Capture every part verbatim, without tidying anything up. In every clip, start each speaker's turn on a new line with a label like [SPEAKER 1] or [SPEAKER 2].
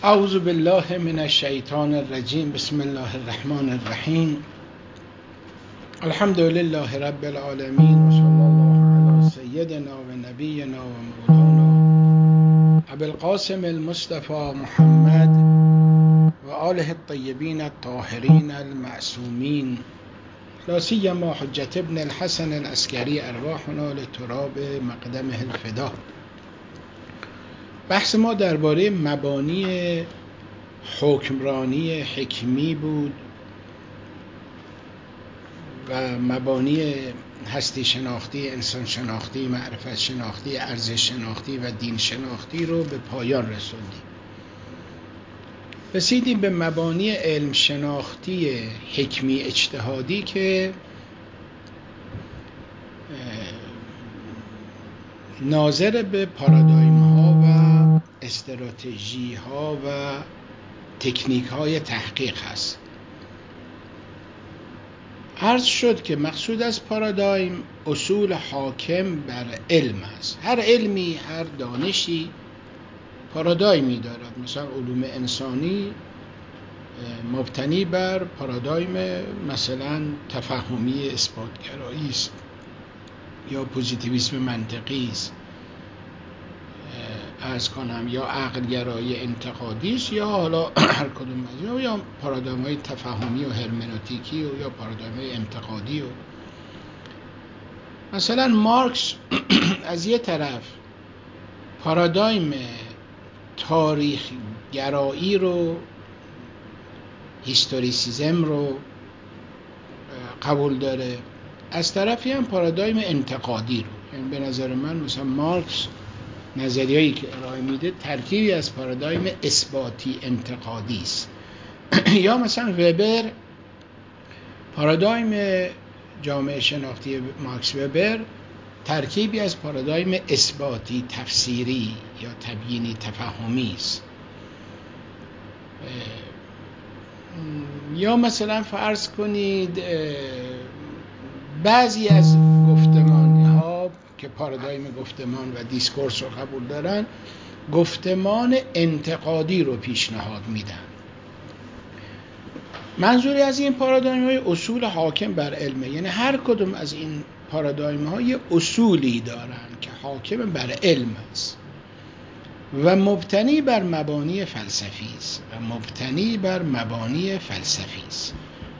[SPEAKER 1] اعوذ بالله من الشیطان الرجیم. بسم الله الرحمن الرحیم. الحمد لله رب العالمین و صلی الله علی سیدنا و نبینا و مولانا ابی القاسم المصطفى محمد و آله الطیبین الطاهرین المعصومین، لا سیما حجة ابن الحسن العسکری، ارواحنا لتراب مقدمه الفدا. بحث ما درباره مبانی حکمرانی حکمی بود و مبانی هستی شناختی، انسان شناختی، معرفت شناختی، ارزش شناختی و دین شناختی رو به پایان رسوندیم. رسیدیم به مبانی علم شناختی حکمی اجتهادی که ناظر به پارادایم ها و استراتژی ها و تکنیک های تحقیق هست. عرض شد که مقصود از پارادایم اصول حاکم بر علم است. هر علمی، هر دانشی پارادایمی دارد. مثلا علوم انسانی مبتنی بر پارادایم مثلا تفهمی اثباتگرایی است یا پوزیتیویسم منطقی است، عرض کنم، یا عقلگرایی انتقادی است، یا حالا هر کدوم از اینا، یا پارادایم‌های تفاهمی و هرمنوتیکی و یا پارادایم‌های انتقادی. و مثلا مارکس از یه طرف پارادایم تاریخ گرایی رو، هیستوریسیزم رو قبول داره، از طرفی هم پارادایم انتقادی رو. یعنی به نظر من مثلا مارکس نظریه‌ای که ارائه میده ترکیبی از پارادایم اثباتی انتقادی است. یا مثلا وبر پارادایم جامعه شناختی ماکس وبر ترکیبی از پارادایم اثباتی تفسیری یا تبیینی تفهمی است. یا مثلا فرض کنید بعضی از گفتمان ها که پارادایم گفتمان و دیسکورس رو قبول دارن، گفتمان انتقادی رو پیشنهاد میدن. منظوری از این پارادایم های اصول حاکم بر علمه. یعنی هر کدوم از این پارادایم ها یه اصولی دارن که حاکم بر علم است و مبتنی بر مبانی فلسفی است و مبتنی بر مبانی فلسفی است.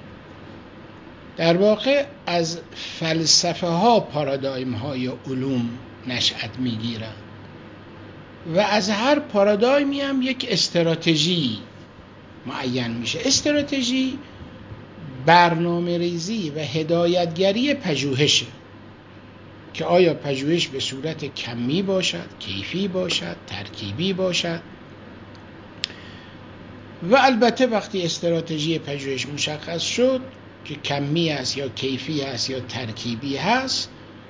[SPEAKER 1] در واقع از فلسفه ها پارادایم های علوم نشأت میگیرن و از هر پارادایمی هم یک استراتژی معین میشه. استراتژی برنامه ریزی و هدایتگری پژوهشه که آیا پژوهش به صورت کمی باشد، کیفی باشد، ترکیبی باشد. و البته وقتی استراتژی پژوهش مشخص شد که کمی است یا کیفی است یا ترکیبی هست،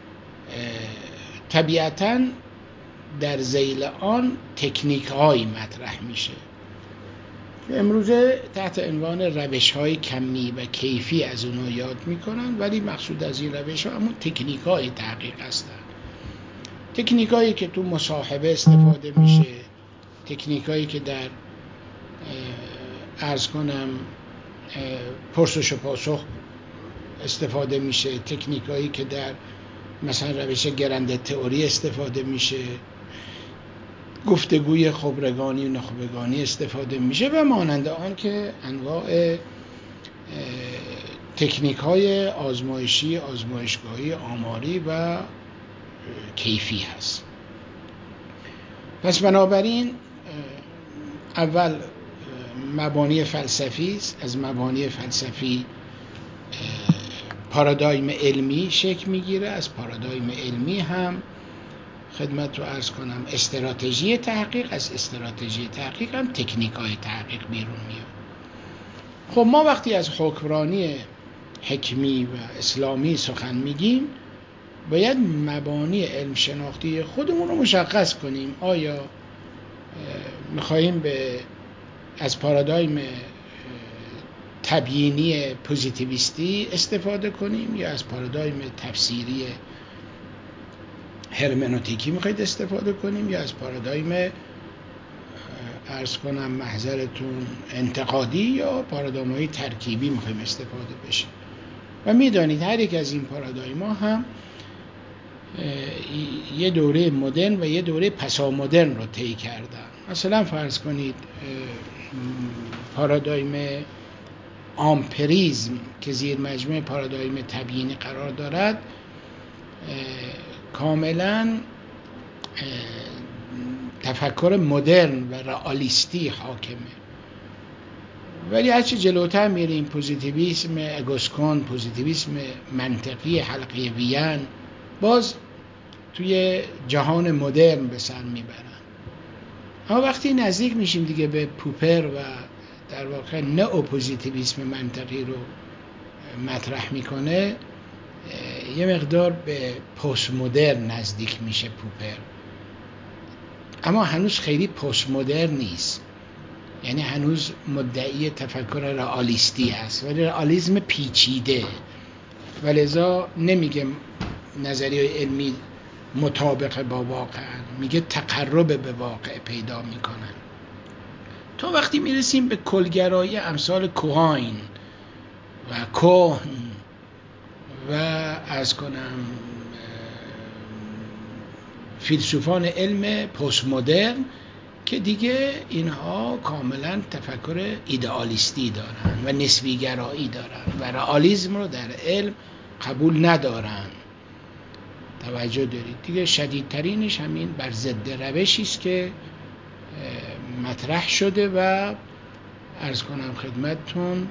[SPEAKER 1] طبیعتاً در ذیل آن تکنیک هایی مطرح میشه که امروزه تحت عنوان روش های کمی و کیفی از اونها یاد میکنن، ولی مقصود از این روش ها همون تکنیک های تحقیق هستن. تکنیک هایی که تو مصاحبه استفاده میشه، تکنیک هایی که در عرض کنم پرسش و پاسخ استفاده میشه، تکنیک هایی که در مثلا روش گرنده تئوری استفاده میشه، گفتگوی خبرگانی و نخبگانی استفاده میشه و مانند آن که انواع تکنیک های آزمایشی، آزمایشگاهی، آماری و کیفی هست. پس بنابراین اول مبانی فلسفی است. از مبانی فلسفی پارادایم علمی شکل میگیره. از پارادایم علمی هم خدمت رو عرض کنم استراتژی تحقیق، از استراتژی تحقیق هم تکنیک های تحقیق بیرون میاد. خب ما وقتی از حکمرانی حکمی و اسلامی سخن میگیم باید مبانی علم شناختی خودمون رو مشخص کنیم. آیا میخواییم به از پارادایم تبیینی پوزیتیویستی استفاده کنیم یا از پارادایم تفسیری هرمنوتیکی میخواید استفاده کنیم یا از پارادایم عرض کنم محضرتون انتقادی یا پارادایم های ترکیبی میخوایم استفاده بشه. و میدانید هر یک از این پارادایم ها هم یه دوره مدرن و یه دوره پسا مدرن رو طی کردن. مثلا فرض کنید پارادایم آمپریزم که زیر مجموعه پارادایم تبیینی قرار دارد کاملا تفکر مدرن و رئالیستی حاکمه، ولی هرچی جلوتر میریم پوزیتیویسم اگوسکون، پوزیتیویسم منطقی حلقه وین باز توی جهان مدرن به سر میبرن. اما وقتی نزدیک میشیم دیگه به پوپر و در واقع نئو پوزیتیویسم منطقی رو مطرح میکنه، یه مقدار به پست مدرن نزدیک میشه پوپر، اما هنوز خیلی پست مدرن نیست، یعنی هنوز مدعی تفکر رئالیستی هست ولی رئالیسم پیچیده و لذا نمیگه نظریه علمی مطابق با واقع، میگه تقرب به واقع پیدا میکنن. تا وقتی میرسیم به کلگرایی امثال کوهاین و کوهن و از کنم فیلسوفان علم پست مدرن که دیگه اینها کاملا تفکر ایدئالیستی دارن و نسبی گرایی دارن و رئالیسم رو در علم قبول ندارن. توجه دارید دیگه. شدیدترینش همین بر ضد روشی است که مطرح شده و عرض کنم خدمتتون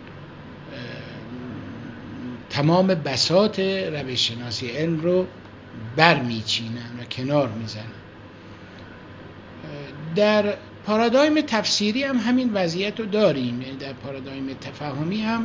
[SPEAKER 1] تمام بساط روش شناسی علم رو برمیچینن و کنار میزنن. در پارادایم تفسیری هم همین وضعیت رو داریم، یعنی در پارادایم تفاهمی هم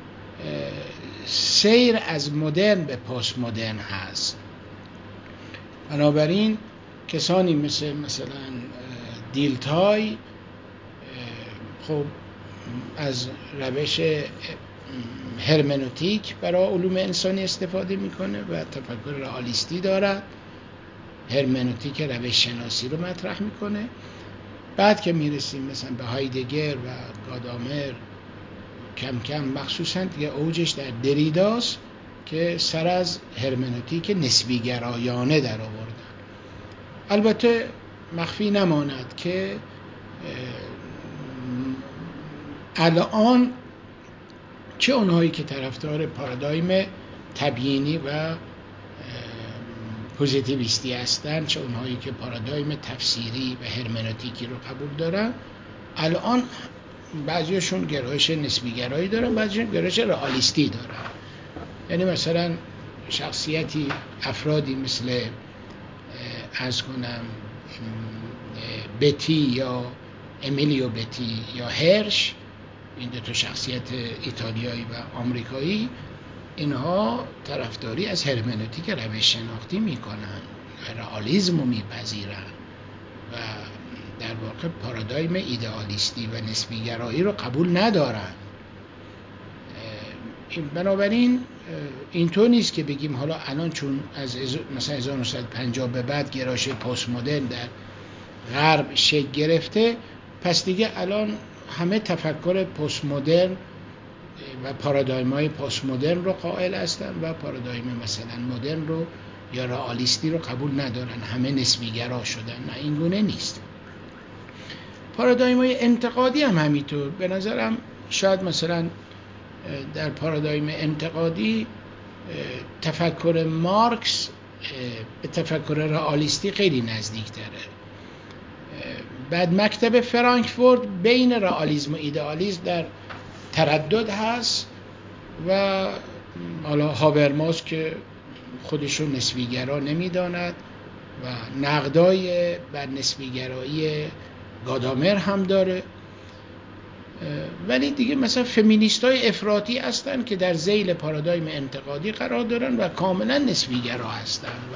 [SPEAKER 1] سیر از مدرن به پست مدرن هست. بنابراین کسانی مثل مثلا دیلتای خب از روش هرمنوتیک برای علوم انسانی استفاده میکنه و تفکر رئالیستی دارد، هرمنوتیک روش شناسی رو مطرح میکنه. بعد که میرسیم مثلا به هایدگر و گادامر کم کم مخصوصا دیگه اوجش در دریداست که سر از هرمنوتیک نسبی گرایانه در آوردن. البته مخفی نماند که الان چه اونهایی که طرفدار پارادایم تبیینی و پوزیتیویستی هستن، چه اونهایی که پارادایم تفسیری و هرمنوتیکی رو قبول دارن، الان بعضیشون گرایش نسبی گرایی دارن، بعضیشون گرایش رئالیستی دارن. یعنی مثلا شخصیتی افرادی مثل از کنم بتی یا امیلیو بتی یا هرش، این دو تا شخصیت ایتالیایی و آمریکایی، اینها طرفداری از هرمنوتیک روش شناختی میکنن، رئالیسم رو میپذیرن و در واقع پارادایم ایدئالیستی و نسبی گرایی رو قبول ندارن. بنابراین اینطور نیست که بگیم حالا الان چون از مثلا هزار و نهصد و پنجاه به بعد گرایش پست مدرن در غرب شکل گرفته، پس دیگه الان همه تفکر پست مدرن و پارادایم های پست مدرن رو قائل هستن و پارادایم مثلا مدرن رو یا رئالیستی رو قبول ندارن، همه نسبی گرا شدن. نه، این گونه نیست. پارادایم های انتقادی هم همینطور. به نظرم شاید مثلا در پارادایم انتقادی تفکر مارکس به تفکر رئالیستی خیلی نزدیک تره. بعد مکتب فرانکفورت بین رئالیسم و ایدئالیسم در تردد هست و حالا هاورماس که خودشو نسبیگرا نمیداند و نقدای بر نسبیگرایی گادامر هم داره. ولی دیگه مثلا فمینیستای افراطی هستن که در ذیل پارادایم انتقادی قرار دارن و کاملا نسبیگرا هستن و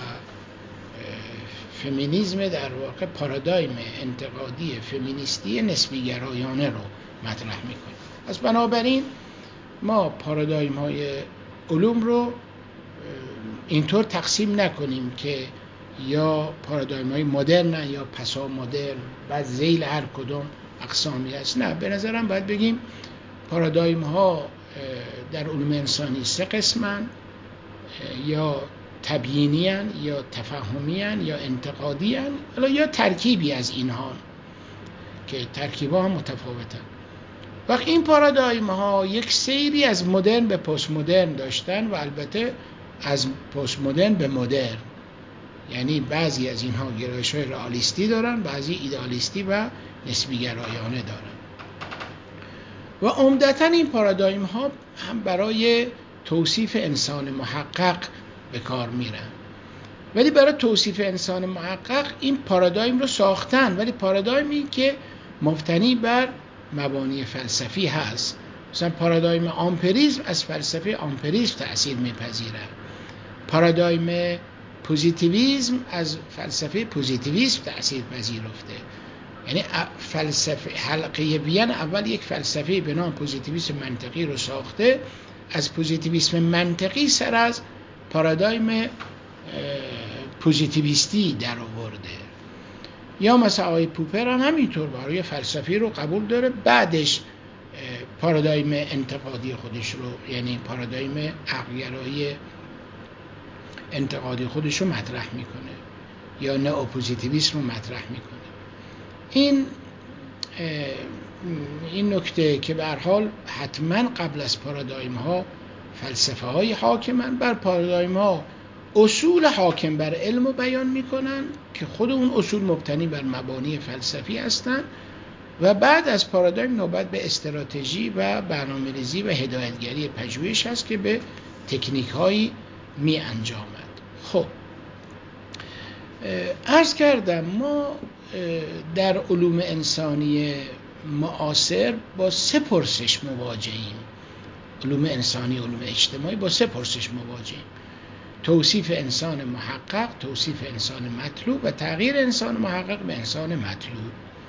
[SPEAKER 1] فمینیسم در واقع پارادایم انتقادی فمینیستی نسبیگرایانه رو مطرح میکنه. پس بنابراین ما پارادایم های علوم رو اینطور تقسیم نکنیم که یا پارادایم های مدرن یا پسا مدرن، بعد ذیل هر کدوم اقسامی هست. نه، به نظرم باید بگیم پارادایم ها در علوم انسانی سه قسمن، یا تبیینی هن، یا تفهمی هن، یا انتقادی هن، یا ترکیبی از اینها که ترکیبا هم متفاوتن. وقت این پارادایم ها یک سیری از مدرن به پست مدرن داشتن و البته از پست مدرن به مدرن، یعنی بعضی از اینها گرایش های رئالیستی دارن، بعضی ایدئالیستی و نسبی گرایانه دارن و عمدتاً این پارادایم ها هم برای توصیف انسان محقق به کار میرن. ولی برای توصیف انسان محقق این پارادایم رو ساختن، ولی پارادایمی که مبتنی بر مبانی فلسفی هست. مثلا پارادایم آمپریزم از فلسفه آمپریزم تأثیر میپذیره، پارادایم پوزیتیویسم از فلسفه پوزیتیویسم تأثیر پذیرفته. یعنی فلسفه حلقه وین اول یک فلسفه به نام پوزیتیویسم منطقی رو ساخته، از پوزیتیویسم منطقی سر از پارادایم پوزیتیویستی در آورده. یا مثلا آقای پوپر هم همینطور برای فلسفی رو قبول داره، بعدش پارادایم انتقادی خودش رو، یعنی پارادایم عقل‌گرایی انتقادی خودش رو مطرح میکنه، یا نئوپوزیتیویسم رو مطرح میکنه. این این نکته که به هر حال حتما قبل از پارادایم ها فلسفه های حاکمن بر پارادایم ها اصول حاکم بر علم رو بیان میکنن که خود اون اصول مبتنی بر مبانی فلسفی هستن و بعد از پارادایم نوبت به استراتژی و برنامه‌ریزی و هدایتگری پژوهش هست که به تکنیک هایی می انجامد. خب عرض کردم ما در علوم انسانی معاصر با سه پرسش مواجهیم. علوم انسانی، علوم اجتماعی با سه پرسش مواجهیم: توصیف انسان محقق، توصیف انسان مطلوب و تغییر انسان محقق به انسان مطلوب.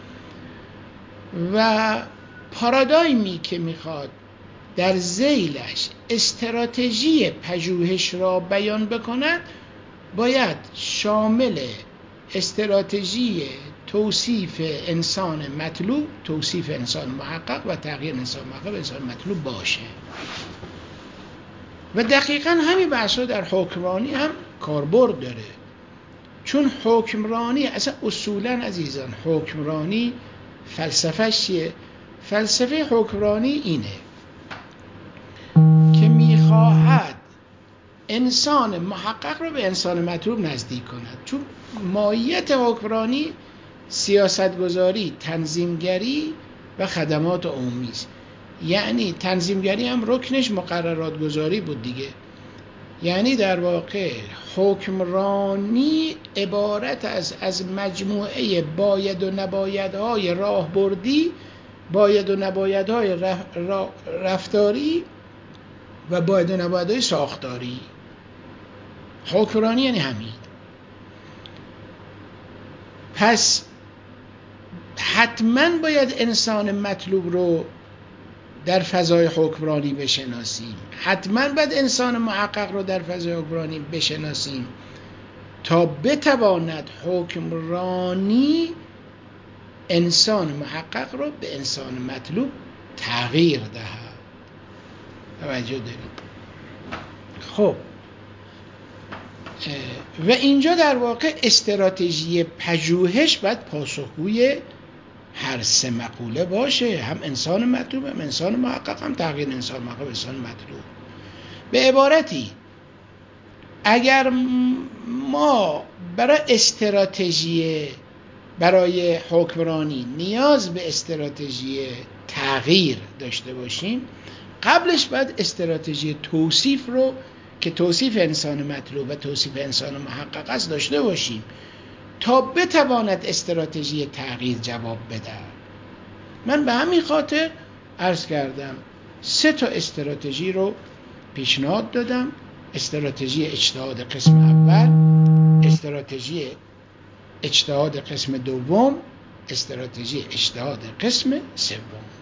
[SPEAKER 1] و پارادایمی که میخواد در ذیلش استراتژی پژوهش را بیان بکند باید شامل استراتژی توصیف انسان مطلوب، توصیف انسان محقق و تغییر انسان محقق به انسان مطلوب باشه. و دقیقاً همین بحثا در حکمرانی هم کاربرد داره، چون حکمرانی اصلا اصولاً عزیزان حکمرانی فلسفه‌ش چیه؟ فلسفه حکمرانی اینه که میخواهد انسان محقق رو به انسان مطلوب نزدیک کند، چون ماهیت حکمرانی سیاستگذاری، تنظیمگری و خدمات عمومی است. یعنی تنظیمگری هم رکنش مقررات گذاری بود دیگه. یعنی در واقع حکمرانی عبارت از از مجموعه باید و نبایدهای راهبردی، باید و نبایدهای رفتاری و باید و نبایدهای ساختاری. حکمرانی یعنی همین. پس حتما باید انسان مطلوب رو در فضای حکمرانی بشناسیم، حتما باید انسان محقق رو در فضای حکمرانی بشناسیم تا بتواند حکمرانی انسان محقق رو به انسان مطلوب تغییر دهد. توجه دارید؟ خب و اینجا در واقع استراتژی پژوهش باید پاسخگوی هر سه مقوله باشه، هم انسان مطلوب، هم انسان محقق، هم تغییر انسان محقق به انسان مطلوب. به عبارتی اگر ما برای استراتژی برای حکمرانی نیاز به استراتژی تغییر داشته باشیم، قبلش باید استراتژی توصیف رو که توصیف انسان مطلوب و توصیف انسان محقق است داشته باشیم تا بتواند استراتژی تغییر جواب بده. من به همین خاطر عرض کردم سه تا استراتژی رو پیشنهاد دادم: استراتژی اجتهاد قسم اول، استراتژی اجتهاد قسم دوم، استراتژی اجتهاد قسم سوم.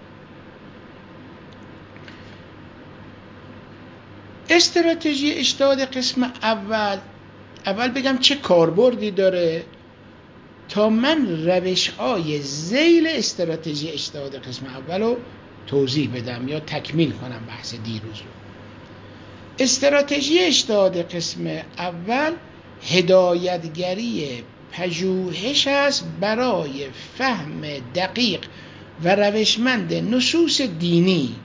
[SPEAKER 1] استراتژی اجتهاد قسم اول اول بگم چه کاربردی داره تا من روش‌های ذیل استراتژی اجتهاد قسم اول رو توضیح بدم یا تکمیل کنم بحث دیروز رو. استراتژی اجتهاد قسم اول هدایتگری پژوهش است برای فهم دقیق و روشمند نصوص دینی.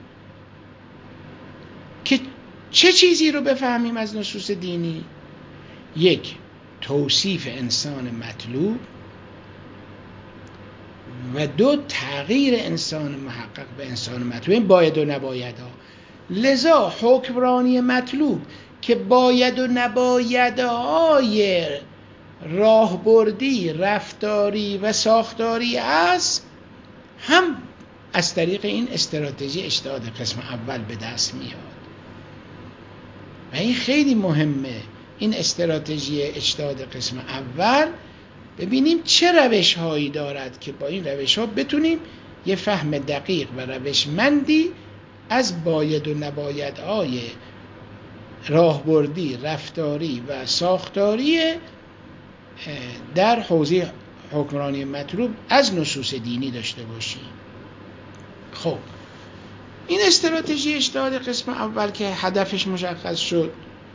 [SPEAKER 1] که چه چیزی رو بفهمیم از نصوص دینی؟ یک، توصیف انسان مطلوب، و دو، تغییر انسان محقق به انسان مطلوب. این باید و نباید ها. لذا حکمرانی مطلوب که باید و نبایدهای راهبردی، رفتاری و ساختاری است، هم از طریق این استراتژی اجتهاد قسم اول به دست میاد. و این خیلی مهمه، این استراتژی اجتهاد قسم اول ببینیم چه روش هایی دارد که با این روش ها بتونیم یه فهم دقیق و روشمندی از باید و نبایدهای راهبردی، رفتاری و ساختاری در حوزه حکمرانی مطلوب از نصوص دینی داشته باشیم. خب این استراتژی اجتهاد قسم اول که هدفش مشخص شد،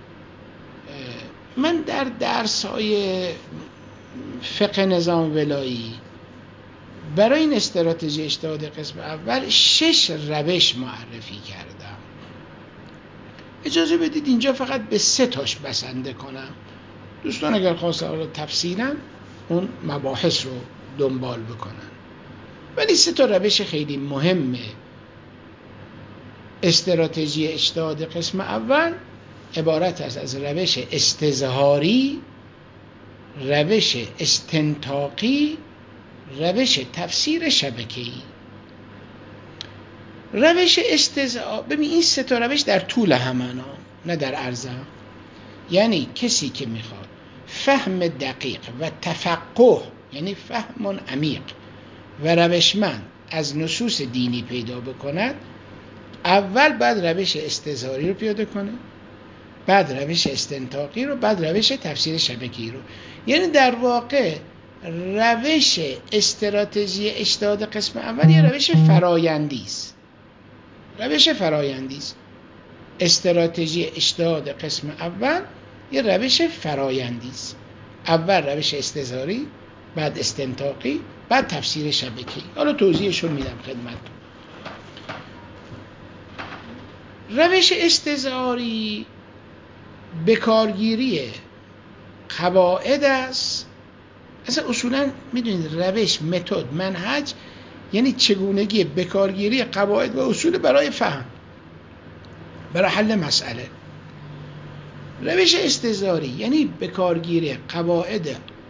[SPEAKER 1] من در درس‌های فقه نظام ولایی برای این استراتژی اجتهاد قسم اول شش روش معرفی کردم. اجازه بدید اینجا فقط به سه تاش بسنده کنم. دوستان اگر خواستن رو تفصیلا اون مباحث رو دنبال بکنن. ولی سه تا روش خیلی مهمه استراتژی اجتهاد قسم اول عبارت است از روش استظهاری، روش استنطاقی، روش تفسیر شبکه‌ای. روش استظهار، ببین این سه تا روش در طول همانا، نه در عرض. یعنی کسی که میخواد فهم دقیق و تفقه، یعنی فهم عمیق و روشمند از نصوص دینی پیدا بکند، اول بعد روش استظهاری رو پیاده کنه، بعد روش استنطاقی رو، بعد روش تفسیر شبکه‌ای رو. یعنی در واقع روش استراتژی اجتهاد قسم اول یه روش فرایندی است. روش فرایندی است. استراتژی اجتهاد قسم اول یه روش فرایندی است. اول روش استظهاری، بعد استنطاقی، بعد تفسیر شبکه‌ای. حالا توضیحش رو میدم خدمتتون. روش استظهاری به کارگیری قواعد است. اصلا اصولا میدونید روش، متد، منهج یعنی چگونگی به کارگیری قواعد و اصول برای فهم، برای حل مسئله. روش استظهاری یعنی به کارگیری قواعد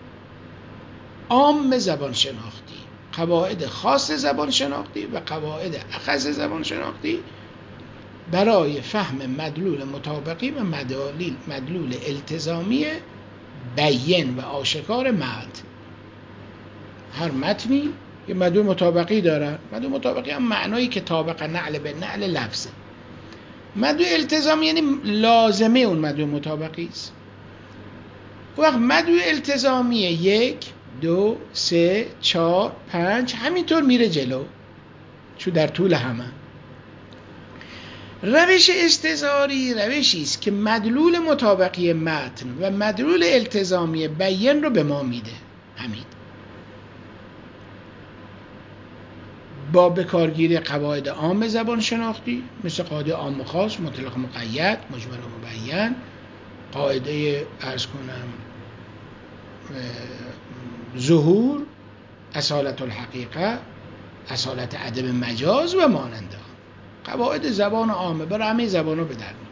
[SPEAKER 1] عام زبان شناختی، قواعد خاص زبان شناختی و قواعد اخص زبان شناختی برای فهم مدلول مطابقی و مدلول مدلول التزامی بیان و آشکار متن. هر متنی یه مدلول مطابقی داره. مدلول مطابقی هم معنایی که طابق نعل به نعل لفظه. مدلول التزامی یعنی لازمه اون مدلول مطابقی است. وقت مدلول التزامی یک، دو، سه، چهار، پنج همینطور میره جلو، چون در طول همه. روش استظهاری روشی است که مدلول مطابقی متن و مدلول التزامی بیان رو به ما میده. همین با بکارگیری قواعد عام زبان شناختی مثل قاعده عام و خاص، مطلق مقید، مجمل و مبین، قاعده عرض کنم ظهور، اصالت الحقیقه، اصالت عدم مجاز و ماننده. قواعد زبان عامه برای همه زبان‌ها به درد.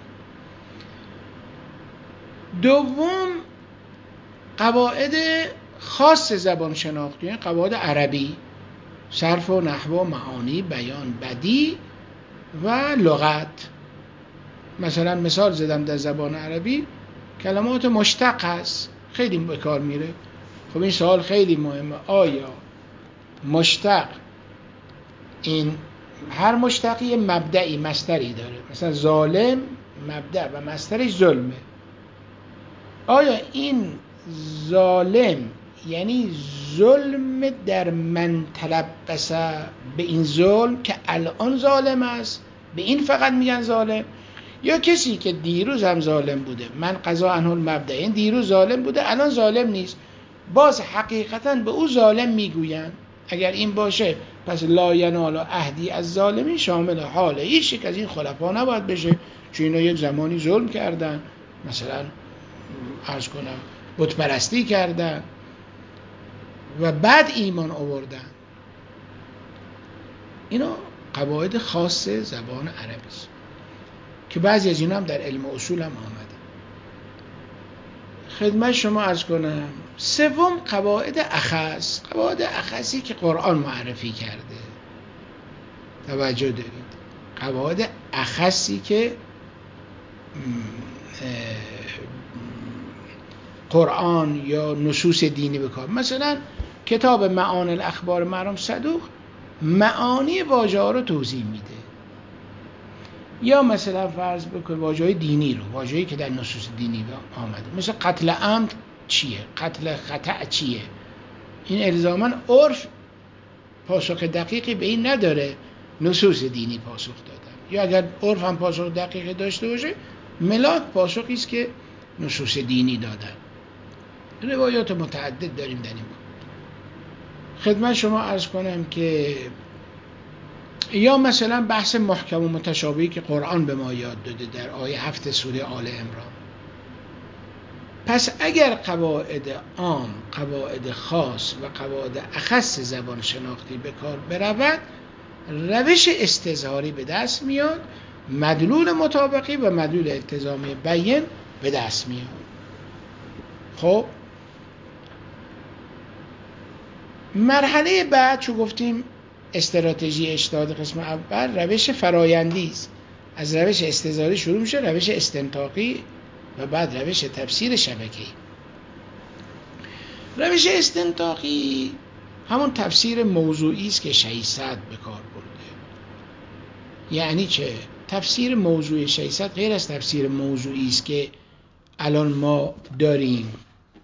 [SPEAKER 1] دوم قواعد خاص زبان شناختی، یعنی قواعد عربی، صرف و نحو و معانی، بیان، بدیع و لغت. مثلا مثال زدم در زبان عربی کلمات مشتق هست، خیلی به کار میره. خب این سوال خیلی مهمه، آیا مشتق این هر مشتقی مبدعی مصدری داره؟ مثلا ظالم مبدع و مصدرش ظلمه. آیا این ظالم یعنی ظلم در من تلبس به این ظلم که الان ظالم است، به این فقط میگن ظالم، یا کسی که دیروز هم ظالم بوده، من قضا عنه المبدأ، این دیروز ظالم بوده الان ظالم نیست، باز حقیقتا به او ظالم میگوین. اگر این باشه پس لا ینال عهدی از ظالمین شامل حاله، هیچ یک از این خلفا نباید بشه، چون اینا یک زمانی ظلم کردن، مثلا عرض کنم بت پرستی کردن و بعد ایمان آوردن. اینا قواعد خاص زبان عربی است که بعضی از اینا هم در علم اصول هم آمده. خدمت شما عرض کنم سوم قواعد اخص، قواعد اخصی که قرآن معرفی کرده. توجه دارید، قواعد اخصی که قرآن یا نصوص دینی بکار، مثلا کتاب معانی الاخبار مرحوم صدوق معانی واژه‌ها رو توضیح میده، یا مثلا فرض بکن واژه‌های دینی رو، واژه‌ای که در نصوص دینی آمده، مثل قتل عمد چیه، قتل خطأ چیه. این الزاماً عرف پاسخ دقیقی به این نداره، نصوص دینی پاسخ دادن، یا اگر عرف هم پاسخ دقیقی داشته باشه ملاک پاسخی است که نصوص دینی دادن. روایات متعدد داریم در این باب. خدمت شما عرض کنم که یا مثلا بحث محکم و متشابهی که قرآن به ما یاد داده در آیه هفت سوره آل عمران. پس اگر قواعد عام، قواعد خاص و قواعد اخص زبان شناختی به کار برود، روش استظهاری به دست میاد، مدلول مطابقی و مدلول التزامی بیان به دست میاد. خب مرحله بعد چون گفتیم استراتژی اجتهاد قسم اول روش فرایندی است، از روش استظهاری شروع میشه، روش استنطاقی و بعد روش تفسیر شبکه‌ای. روش استنطاقی همون تفسیر موضوعی است که شیصد به کار برده. یعنی چه؟ تفسیر موضوعی شیصد غیر از تفسیر موضوعی است که الان ما داریم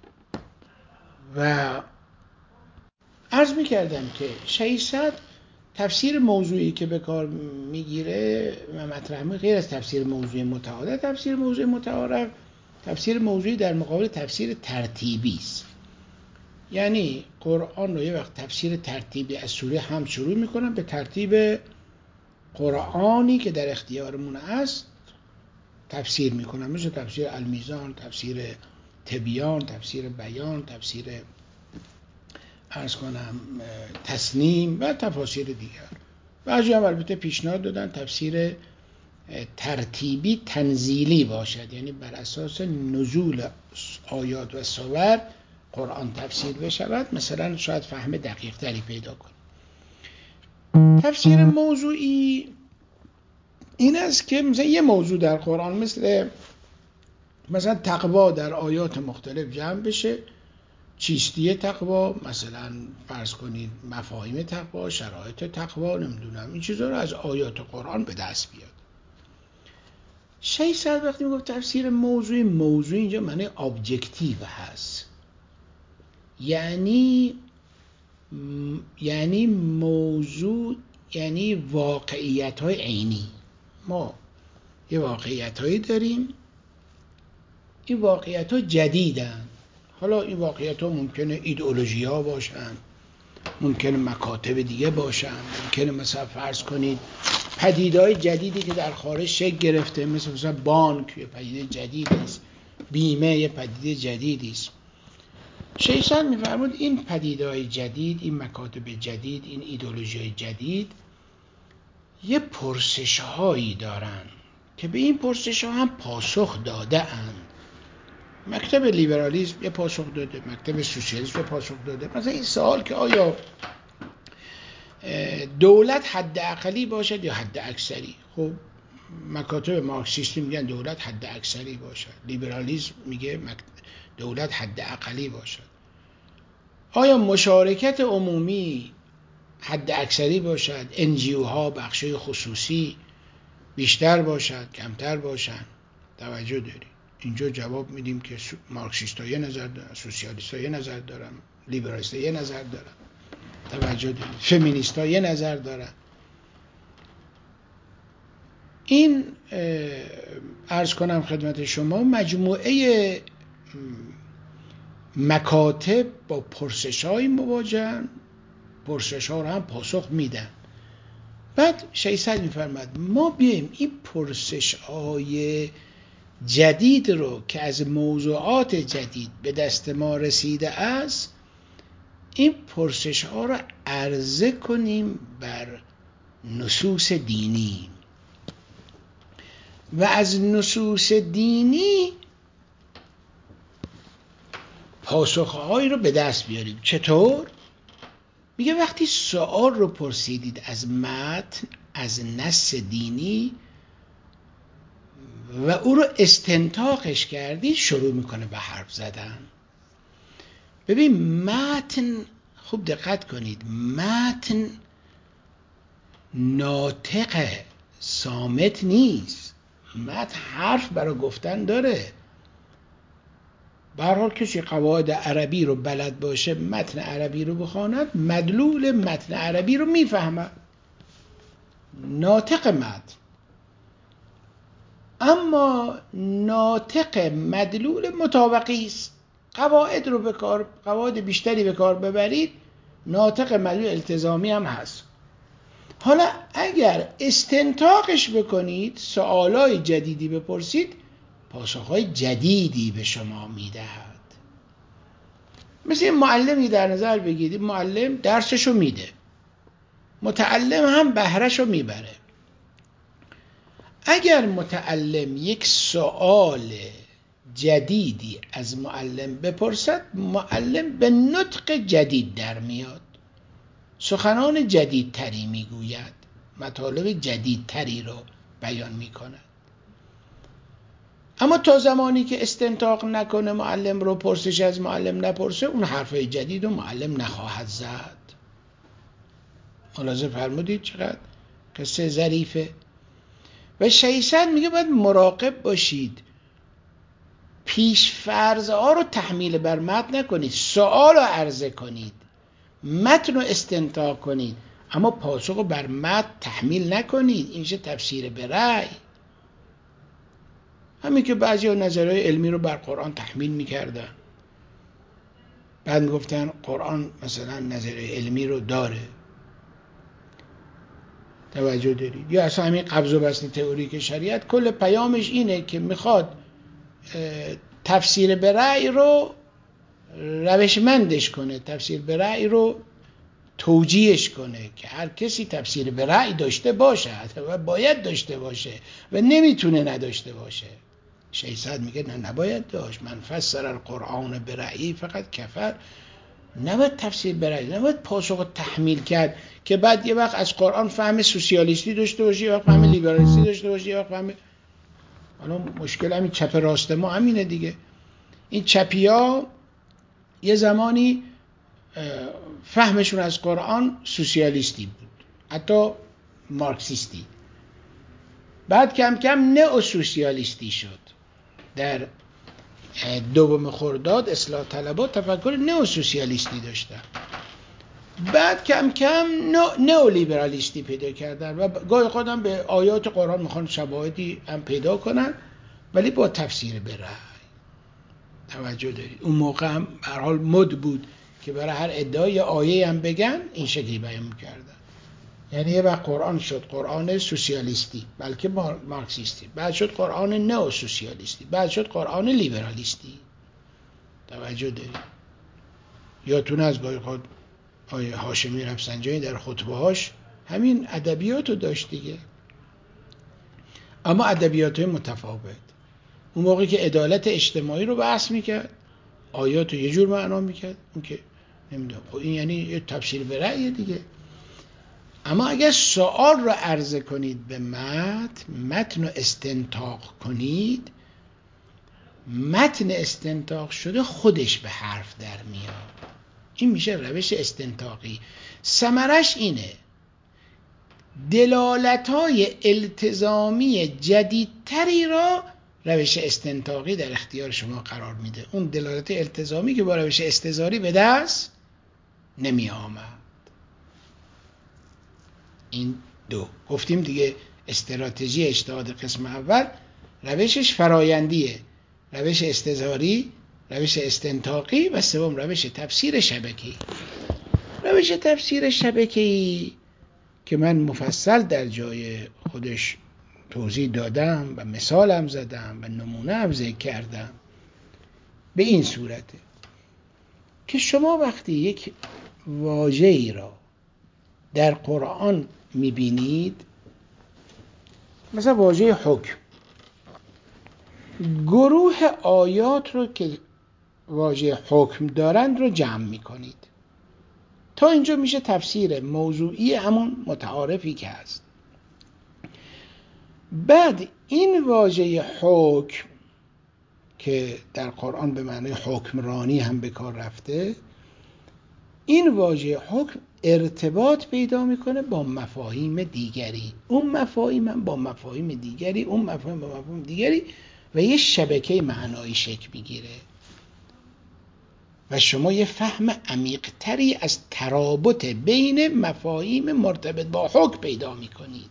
[SPEAKER 1] و عرض می‌کردم که شیصد تفسیر موضوعی که به کار میگیره و مطرح می‌کنه غیر از تفسیر موضوعی متعارف. تفسیر موضوعی متعارف تفسیر موضوعی در مقابل تفسیر ترتیبی است. یعنی قرآن رو یه وقت تفسیر ترتیبی از سوره هم شروع می‌کنن، به ترتیب قرآنی که در اختیارمون است تفسیر می‌کنن، مثل تفسیر المیزان، تفسیر تبیان، تفسیر بیان، تفسیر عرض کنم تسنیم و تفاسیر دیگر. بعضی هم البته پیشنهاد دادن تفسیر ترتیبی تنزیلی باشد، یعنی بر اساس نزول آیات و سور قرآن تفسیر بشود، مثلا شاید فهم دقیق تری پیدا کنیم. تفسیر موضوعی این است که مثلا یه موضوع در قرآن مثل مثلا تقوا در آیات مختلف جمع بشه، چیستی تقوا، مثلا فرض کنید مفاهیم تقوا، شرایط تقوا، نمیدونم این چیزا رو از آیات قرآن به دست بیاد. شیصد وقتی میگفت تفسیر موضوعی، موضوع اینجا معنی ابجکتیو هست، یعنی م... یعنی موضوع یعنی واقعیت های عینی. ما یه واقعیت هایی داریم، این واقعیت ها جدیدن. حالا این واقعیت ها ممکنه ایدئولوژی ها باشن، ممکنه مکاتب دیگه باشن، ممکنه مثلا فرض کنید پدیده‌های جدیدی که در خارج شکل گرفته، مثل مثلا بانک یه پدیده جدیدی است، بیمه یه پدیده جدیدی است. شیخ می‌فرمود این پدیده‌های جدید، این مکاتب جدید، این ایدئولوژی‌های جدید یه پرسش‌هایی دارن که به این پرسش‌ها هم پاسخ داده اند. مکتب لیبرالیسم یه پاسخ داده، مکتب سوسیالیسم یه پاسخ داده. مثلا این سوال که آیا دولت حد اقلی باشد یا حد اکثری؟ خب مکاتب مارکسیستی میگن دولت حد اکثری باشد، لیبرالیسم میگه دولت حد اقلی باشد. آیا مشارکت عمومی حد اکثری باشد، ان جی او ها بخشای خصوصی بیشتر باشد کمتر باشند؟ توجه دارید اینجا جواب میدیم که مارکسیست ها یه نظر دارن، سوسیالیست ها یه نظر دارن، لیبرالیست یه نظر دارن، توجه دارید، فمینیست ها یه نظر دارن. این عرض کنم خدمت شما مجموعه مکاتب با پرسش های مواجهن، پرسش ها رو هم پاسخ میدن. بعد ششصد میفرماد ما بیایم این پرسش های جدید رو که از موضوعات جدید به دست ما رسیده است، این پرسش ها رو عرضه کنیم بر نصوص دینی و از نصوص دینی پاسخهایی رو به دست بیاریم. چطور؟ میگه وقتی سوال رو پرسیدید از متن، از نص دینی و او رو استنتاقش کردید، شروع میکنه به حرف زدن. ببین متن، خوب دقت کنید، متن ناطق صامت نیست، متن حرف برای گفتن داره. به هر حال کسی قواعد عربی رو بلد باشه، متن عربی رو بخواند، مدلول متن عربی رو میفهمه، ناطق متن. اما ناطق مدلول مطابقی است. قواعد رو به کار، قواعد بیشتری به کار ببرید، ناطق مدلول التزامی هم هست. حالا اگر استنتاقش بکنید، سوالای جدیدی بپرسید، پاسخهای جدیدی به شما میدهد. مثل این معلمی در نظر بگیرید، معلم درسشو میده، متعلم هم بهرهشو میبره. اگر متعلم یک سوال جدیدی از معلم بپرسد، معلم به نطق جدید در میاد، سخنان جدیدتری میگوید، مطالب جدیدتری رو بیان میکند. اما تا زمانی که استنتاق نکنه، معلم رو پرسش از معلم نپرسه، اون حرفای جدید رو معلم نخواهد زد. ملاحظه فرمودید چقدر قصه ظریفه. و ششصد میگه باید مراقب باشید، پیش فرضها رو تحمیل بر متن نکنید، سوال رو عرضه کنید، متن رو استنتاق کنید، اما پاسخ رو بر متن تحمیل نکنید. این میشه تفسیر به رأی. همین که بعضی ها نظرهای علمی رو بر قرآن تحمیل میکردن، بعد میگفتن قرآن مثلا نظر علمی رو داره، توجه دارید. یا اصلا همین قبض و بسط تئوریک شریعت کل پیامش اینه که میخواد تفسیر به رأی رو روشمندش کنه، تفسیر به رأی رو توجیهش کنه که هر کسی تفسیر به رأی داشته باشه و باید داشته باشه و نمیتونه نداشته باشه. ششصد میگه نه، نباید داشت. من فسر القرآن به رأیی فقط کفر. نباید تفسیر به رأی، نباید پاسخ تحمیل کرد که بعد یه وقت از قرآن فهم سوسیالیستی داشته باشی، یه وقت فهم لیبرالیستی داشته باشی، یه وقت فهم. حالا مشکل همین چپ راست ما همینه دیگه. این چپیا یه زمانی فهمشون از قرآن سوسیالیستی بود، حتی مارکسیستی. بعد کم کم نئو سوسیالیستی شد. در دوم خرداد اصلاح طلبها تفکر نئو سوسیالیستی داشتن. بعد کم کم نئو لیبرالیستی پیدا کردن و گاهی خودم به آیات قرآن میخوان شواهدی هم پیدا کنن، ولی با تفسیر به رأی. توجه دارید. اون موقع هم به هر حال مد بود که برای هر ادعای آیه هم بگن این شکلی بیان میکردن. یعنی یه وقت قرآن شد قرآن سوسیالیستی، بلکه مارکسیستی، بعد شد قرآن نئو سوسیالیستی، بعد شد قرآن لیبرالیستی. توجه دارید. یادتون از گاهی خود آیه هاشمی رفسنجانی در خطبه‌هاش همین ادبیاتو داشت دیگه، اما ادبیات‌های متفاوت. اون موقعی که عدالت اجتماعی رو بحث میکرد، آیاتو یه جور معنا میکرد، اون که نمیدونم، خب این یعنی یه تفسیر به رأی دیگه. اما اگر سوال رو عرضه کنید به متن، متن رو استنتاق کنید، متن استنتاق شده خودش به حرف در میاد. این میشه روش استنتاقی. ثمرش اینه دلالت‌های التزامی جدیدتری را روش استنتاقی در اختیار شما قرار میده. اون دلالت التزامی که با روش استظهاری به دست نمی آمد. این دو گفتیم دیگه. استراتژی اجتهاد قسم اول روشش فرایندیه، روش استظهاری، روش استنطاقی، و سوم روش تفسیر شبکه‌ای. روش تفسیر شبکه‌ای که من مفصل در جای خودش توضیح دادم و مثالم زدم و نمونه هم ذکر کردم، به این صورته که شما وقتی یک واژه‌ای را در قرآن می‌بینید، مثلا واژه حکم، گروه آیات رو که واژه حکم دارند رو جمع می‌کنید. تا اینجا میشه تفسیر موضوعی همون متعارفی که هست. بعد این واژه حکم که در قرآن به معنی حکمرانی هم به کار رفته، این واژه حکم ارتباط پیدا میکنه با مفاهیم دیگری، اون مفاهیم هم با مفاهیم دیگری، اون مفاهیم با مفاهیم دیگری، و یه شبکه معنایی شکل میگیره و شما یه فهم عمیق‌تری از ترابط بین مفاهیم مرتبط با حکم پیدا میکنید.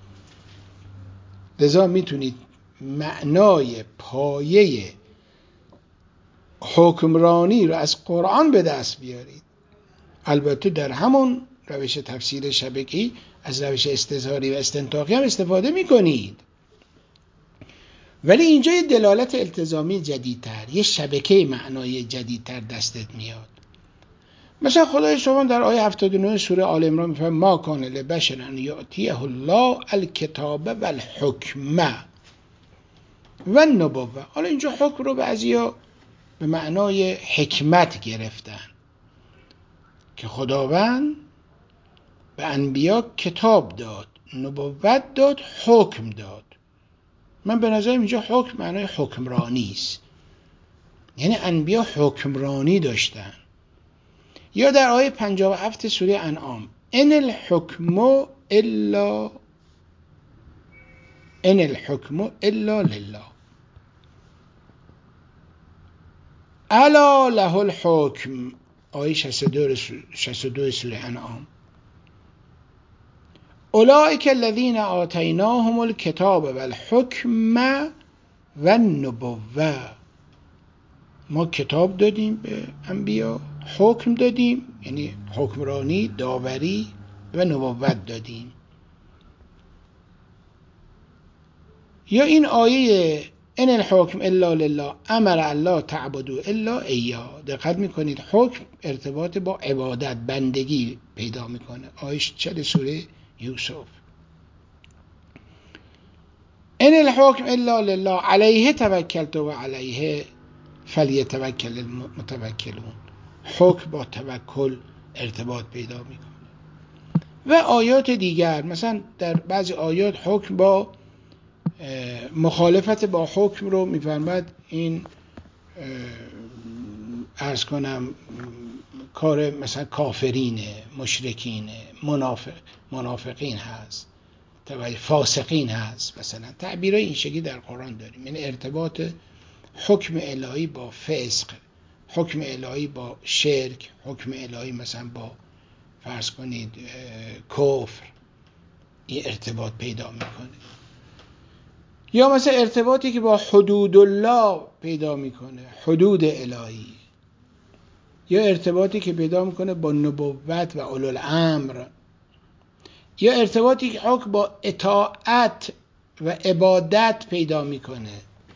[SPEAKER 1] لذا میتونید معنای پایه حکمرانی رو از قرآن به دست بیارید. البته در همون روش تفسیر شبکه‌ای از روش استظهاری و استنطاقی هم استفاده میکنید، ولی اینجا یه دلالت التزامی جدیدتر، یه شبکه معنایی جدیدتر دستت میاد. مثلا خدای شما در آیه هفتاد و نه سوره آل عمران میفرماید ما کان لبشر ان یؤتیه الله الکتاب والحکم والنبوة. حالا اینجا حکم رو بعضیا به معنای حکمت گرفتن که خداوند به انبیا کتاب داد، نبوت داد، حکم داد. من به نظرم اینجا حکم معنای حکمرانی است، یعنی انبیا حکمرانی داشتن. یا در آیه پنجاه و هفت سوره انعام ان الحکم الا ان الحکم الا لله الا له الحکم، آیه شصت و دو سوره انعام اولئک الذین آتیناهم الکتاب والحکم والنبوة. ما کتاب دادیم به انبیا، حکم دادیم یعنی حکمرانی، داوری، و نبوت دادیم. یا این آیه ان الحکم الا لله امر الله تعبدوا الا ایاه. دقت میکنید حکم ارتباط با عبادت، بندگی پیدا میکنه. آیه چهل سوره یوسف ان الحکم الا لله علیه توکلت و علیه فلیتوکل المتوکلون. حکم با توکل ارتباط پیدا میکنه. و آیات دیگر، مثلا در بعضی آیات حکم با مخالفت با حکم رو میفرماید این عرض کنم کار مثلا کافرینه، مشرکینه، منافق منافقین هست، فاسقین هست. مثلا تعبیرای این شکلی در قرآن داریم، یعنی ارتباط حکم الهی با فسق، حکم الهی با شرک، حکم الهی مثلا با فرض کنید کفر، این ارتباط پیدا میکنه. یا مثلا ارتباطی که با حدود الله پیدا میکنه، حدود الهی. یا ارتباطی که پیدا میکنه با نبوت و اولو الامر. یا ارتباطی که حکم با اطاعت و عبادت پیدا میکنه.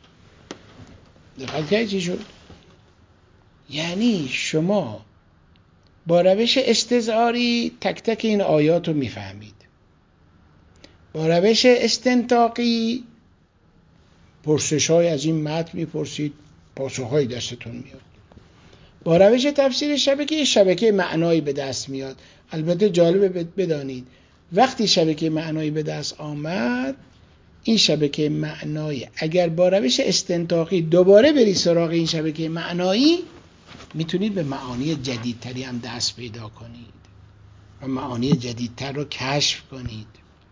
[SPEAKER 1] دقت کردید چی شد؟ یعنی شما با روش استظهاری تک تک این آیات رو میفهمید، با روش استنطاقی پرسش های از این متن میپرسید، پاسخ های دستتون میاد. با روش تفسیر شبکه شبکه معنایی به دست میاد. البته جالبه بدانید وقتی شبکه معنایی به دست آمد، این شبکه معنایی اگر با روش استنطاقی دوباره بری سراغ این شبکه معنایی، میتونید به معانی جدیدتری هم دست پیدا کنید و معانی جدیدتر رو کشف کنید.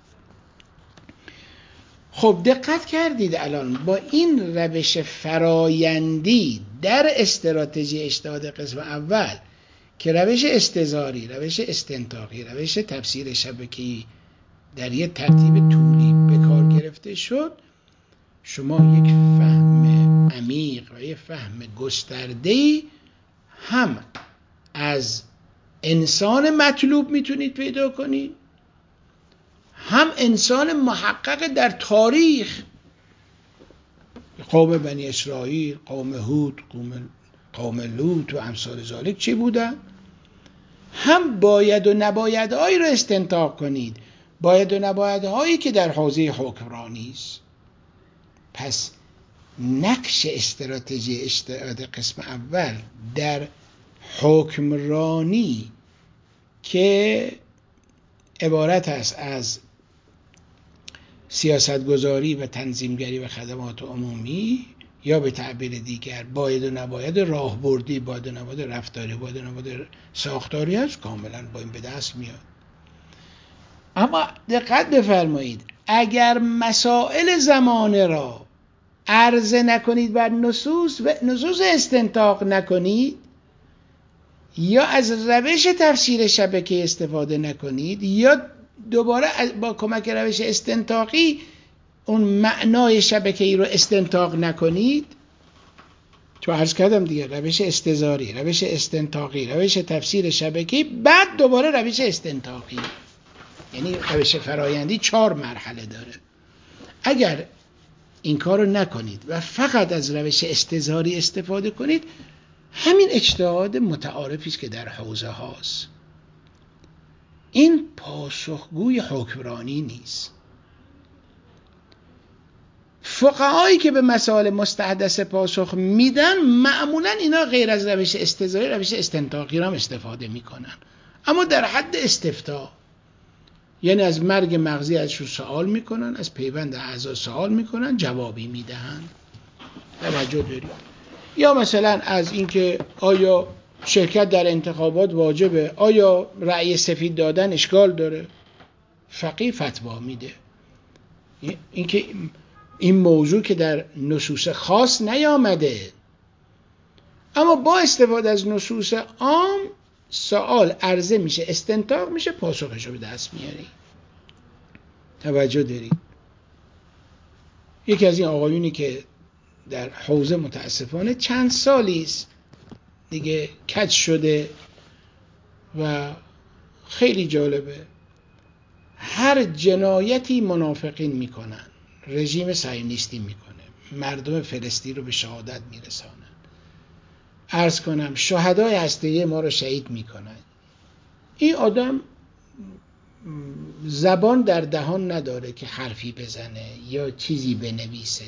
[SPEAKER 1] خب دقت کردید الان با این روش فرایندی در استراتژی اجتهاد قسم اول که روش استظهاری، روش استنطاقی، روش تفسیر شبکه‌ای در یه ترتیب طولی به کار گرفته شد، شما یک فهم عمیق و یک فهم گسترده‌ای هم از انسان مطلوب میتونید پیدا کنید، هم انسان محقق در تاریخ، قوم بنی اسرائیل، قوم هود، قوم قوم لوط و امثال ذالک چی بودن، هم باید و نبایدهایی رو استنتاق کنید، باید و نبایدهایی که در حوزه حکمرانی است. پس نقش استراتژی اجتهاد قسم اول در حکمرانی که عبارت است از سیاستگذاری و تنظیمگری و خدمات عمومی، یا به تعبیر دیگر باید و نباید راهبردی، باید و نباید رفتاری، باید و نباید ساختاری هست، کاملا با این به دست میاد. اما دقت بفرمایید، اگر مسائل زمانه را عرضه نکنید بر نصوص و نصوص استنتاق نکنید، یا از روش تفسیر شبکه استفاده نکنید، یا دوباره با کمک روش استنتاقی اون معنای شبکه‌ای رو استنتاق نکنید، تو عرض کردم دیگه، روش استظهاری، روش استنتاقی، روش تفسیر شبکه‌ای، بعد دوباره روش استنتاقی، یعنی روش فرایندی چهار مرحله داره. اگر این کار رو نکنید و فقط از روش استظهاری استفاده کنید، همین اجتهاد متعارفی است که در حوزه هاست. این پاسخگوی حکمرانی نیست. فقهایی که به مسائل مستحدث پاسخ میدن معمولا اینا غیر از روش استظهاری، روش استنتاقی را هم استفاده میکنن، اما در حد استفتاء، یعنی از مرگ مغزی ازشون سوال میکنن، از پیوند اعضا سوال میکنن، جوابی میدهن. توجه دارید؟ یا مثلا از اینکه آیا شرکت در انتخابات واجبه، آیا رأی سفید دادن اشکال داره، فقیه فتوا میده. اینکه این موضوع که در نصوص خاص نیامده، اما با استفاده از نصوص عام سوال عرضه میشه، استنتاق میشه، پاسخش رو به دست میاری. توجه دارید؟ یکی از این آقایونی که در حوزه متاسفانه چند سالی است دیگه کج شده و خیلی جالبه، هر جنایتی منافقین میکنن، رژیم صهیونیستی میکنه، مردم فلسطین رو به شهادت میرسانن، عرض کنم شهدای هسته‌ای ما رو شهید میکنن. این آدم زبان در دهان نداره که حرفی بزنه یا چیزی بنویسه،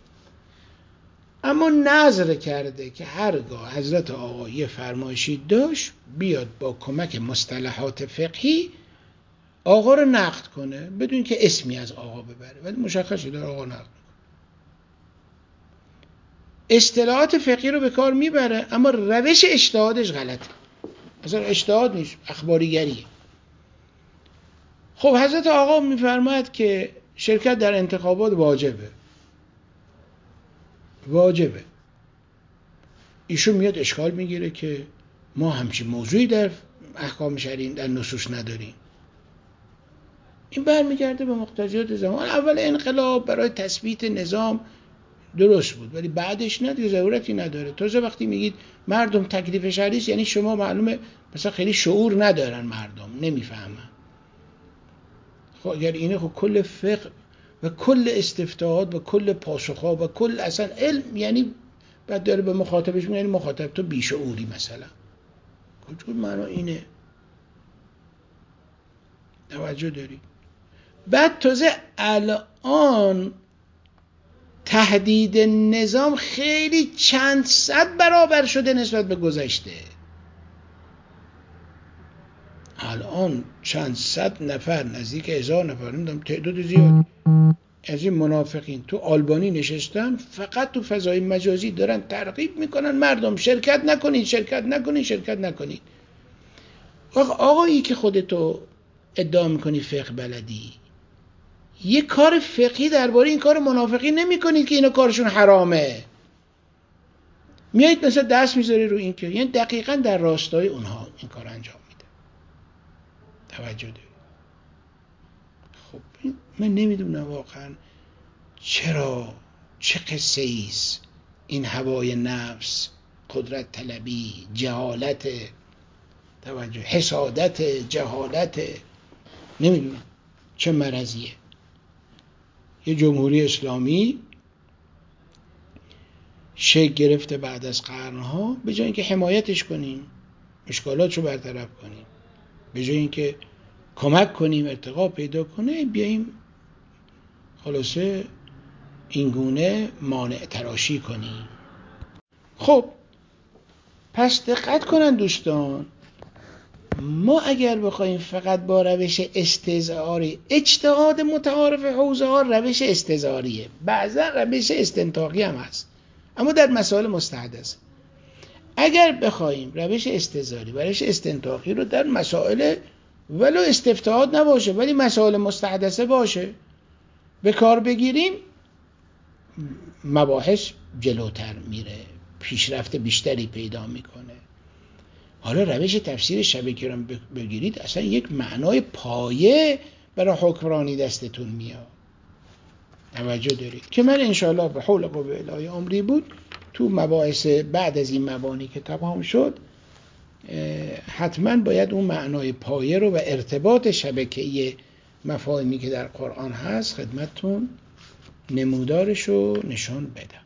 [SPEAKER 1] اما نظر کرده که هرگاه حضرت آقا یه فرمایشی داشت بیاد با کمک مصطلحات فقهی آقا رو نقد کنه، بدون که اسمی از آقا ببره، ولی مشخصی داره آقا نقد کنه. اصطلاحات فقهی رو به کار میبره، اما روش اجتهادش غلطه، اصلا اجتهاد نیست، اخباریگریه. خب حضرت آقا میفرماید که شرکت در انتخابات واجبه، واجبه. ایشون میاد اشکال میگیره که ما همچین موضوعی در احکام شرعی در نصوص نداریم. این برمیگرده به مقتضیات زمان. اول انقلاب برای تثبیت نظام درست بود، ولی بعدش نه دیگه، ضرورتی نداره. تازه وقتی میگید مردم تکلیف شرعی است، یعنی شما معلومه مثلا خیلی شعور ندارن، مردم نمیفهمن. خب اگر اینه، خب کل فقه و کل استفتاحات و کل پاسخها و کل اصلا علم، یعنی بعد داره به مخاطبش میگه یعنی مخاطب تو بیشعوری مثلا. کجور معنا اینه؟ توجه داری؟ بعد تازه الان تهدید نظام خیلی چند صد برابر شده نسبت به گذشته. الان چند صد نفر، نزدیک هزار نفر، نمیدونم تعداد زیادی از این منافقین تو آلبانی نشستن، فقط تو فضای مجازی دارن ترغیب میکنن مردم شرکت نکنید، شرکت نکنید، شرکت نکنید. آقایی که خودتو ادعا میکنی فقه بلدی، یه کار فقهی درباره این کار منافقی نمی کنید که اینا کارشون حرامه، میایید مثلا دست میذاری رو این که، یعنی دقیقاً در راستای اونها. این کار انجام میده. توجه دارید؟ خب من نمیدونم واقعا چرا، چه قصه ایست این هوای نفس، قدرت طلبی، جهالت، توجه، حسادت، جهالت، نمیدونم چه مرضیه. یه جمهوری اسلامی شکل گرفته بعد از قرنها، به جای اینکه حمایتش کنیم، اشکالاتشو برطرف کنیم، به جای اینکه کمک کنیم ارتقا پیدا کنه، بیاییم خلاصه اینگونه مانع تراشی کنیم. خب پس دقت کنن دوستان، ما اگر بخوایم فقط با روش استظهاری، اجتهاد متعارف حوزه ها روش استظهاریه، بعضا روش استنطاقی هم هست، اما در مسائل مستحدث. اگر بخوایم روش استظهاری و روش استنطاقی رو در مسائل ولو استفتاحات نباشه ولی مسائل مستحدثه باشه به کار بگیریم، مباحث جلوتر میره، پیشرفت بیشتری پیدا میکنه. حالا روش تفسیر شبکه رو بگیرید، اصلا یک معنای پایه برای حکمرانی دستتون میاد. توجه دارید که من انشاءالله به حول قوه الهی امری بود تو مباحث بعد از این مبانی که تمام شد حتما باید اون معنای پایه رو و ارتباط شبکه‌ای مفاهیمی که در قرآن هست خدمتتون نمودارش رو نشان بدم.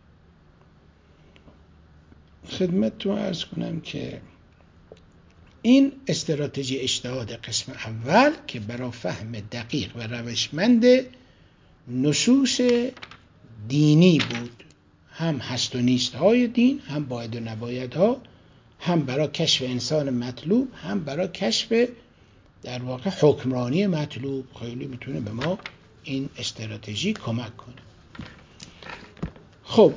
[SPEAKER 1] خدمتتون عرض کنم که این استراتژی اجتهاد قسم اول که برای فهم دقیق و روشمند نصوص دینی بود، هم هست و نیست های دین، هم باید و نباید ها، هم برای کشف انسان مطلوب، هم برای کشف در واقع حکمرانی مطلوب. خیلی میتونه به ما این استراتژی کمک کنه. خب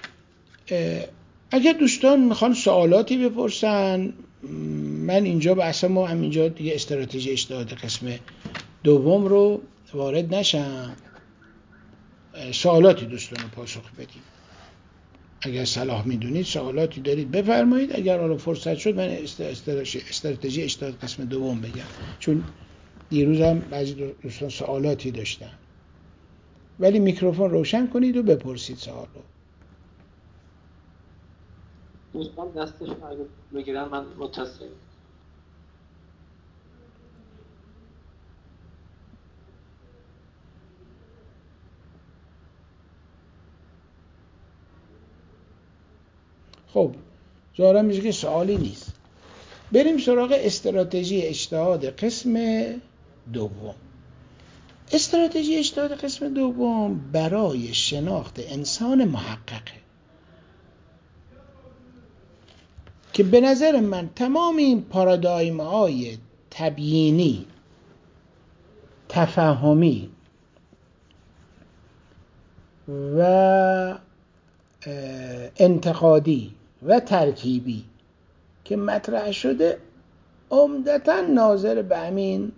[SPEAKER 1] اگر دوستان میخوان سوالاتی بپرسن، من اینجا بحث ما همینجا دیگه استراتژی اجتهاد قسم دوم رو وارد نشم، سوالاتی دوستان رو پاسخ بدیم. اگر صلاح میدونید سوالاتی دارید بفرمایید، اگر حالا فرصت شد من استراتژی اجتهاد قسم دوم بگم، چون دیروز هم بعضی دوستان سوالاتی داشتن. ولی میکروفون روشن کنید و بپرسید سوال رو.
[SPEAKER 2] دوستان دستشون اگه بگیرن من متصل.
[SPEAKER 1] خب ظاهرا میشه که سوالی نیست. بریم سراغ استراتژی اجتهاد قسم دوم. استراتژی اجتهاد قسم دوم برای شناخت انسان محققه که به نظر من تمام این پارادایم های تبیینی، تفهمی و انتقادی و ترکیبی که مطرح شده عمدتاً ناظر به همین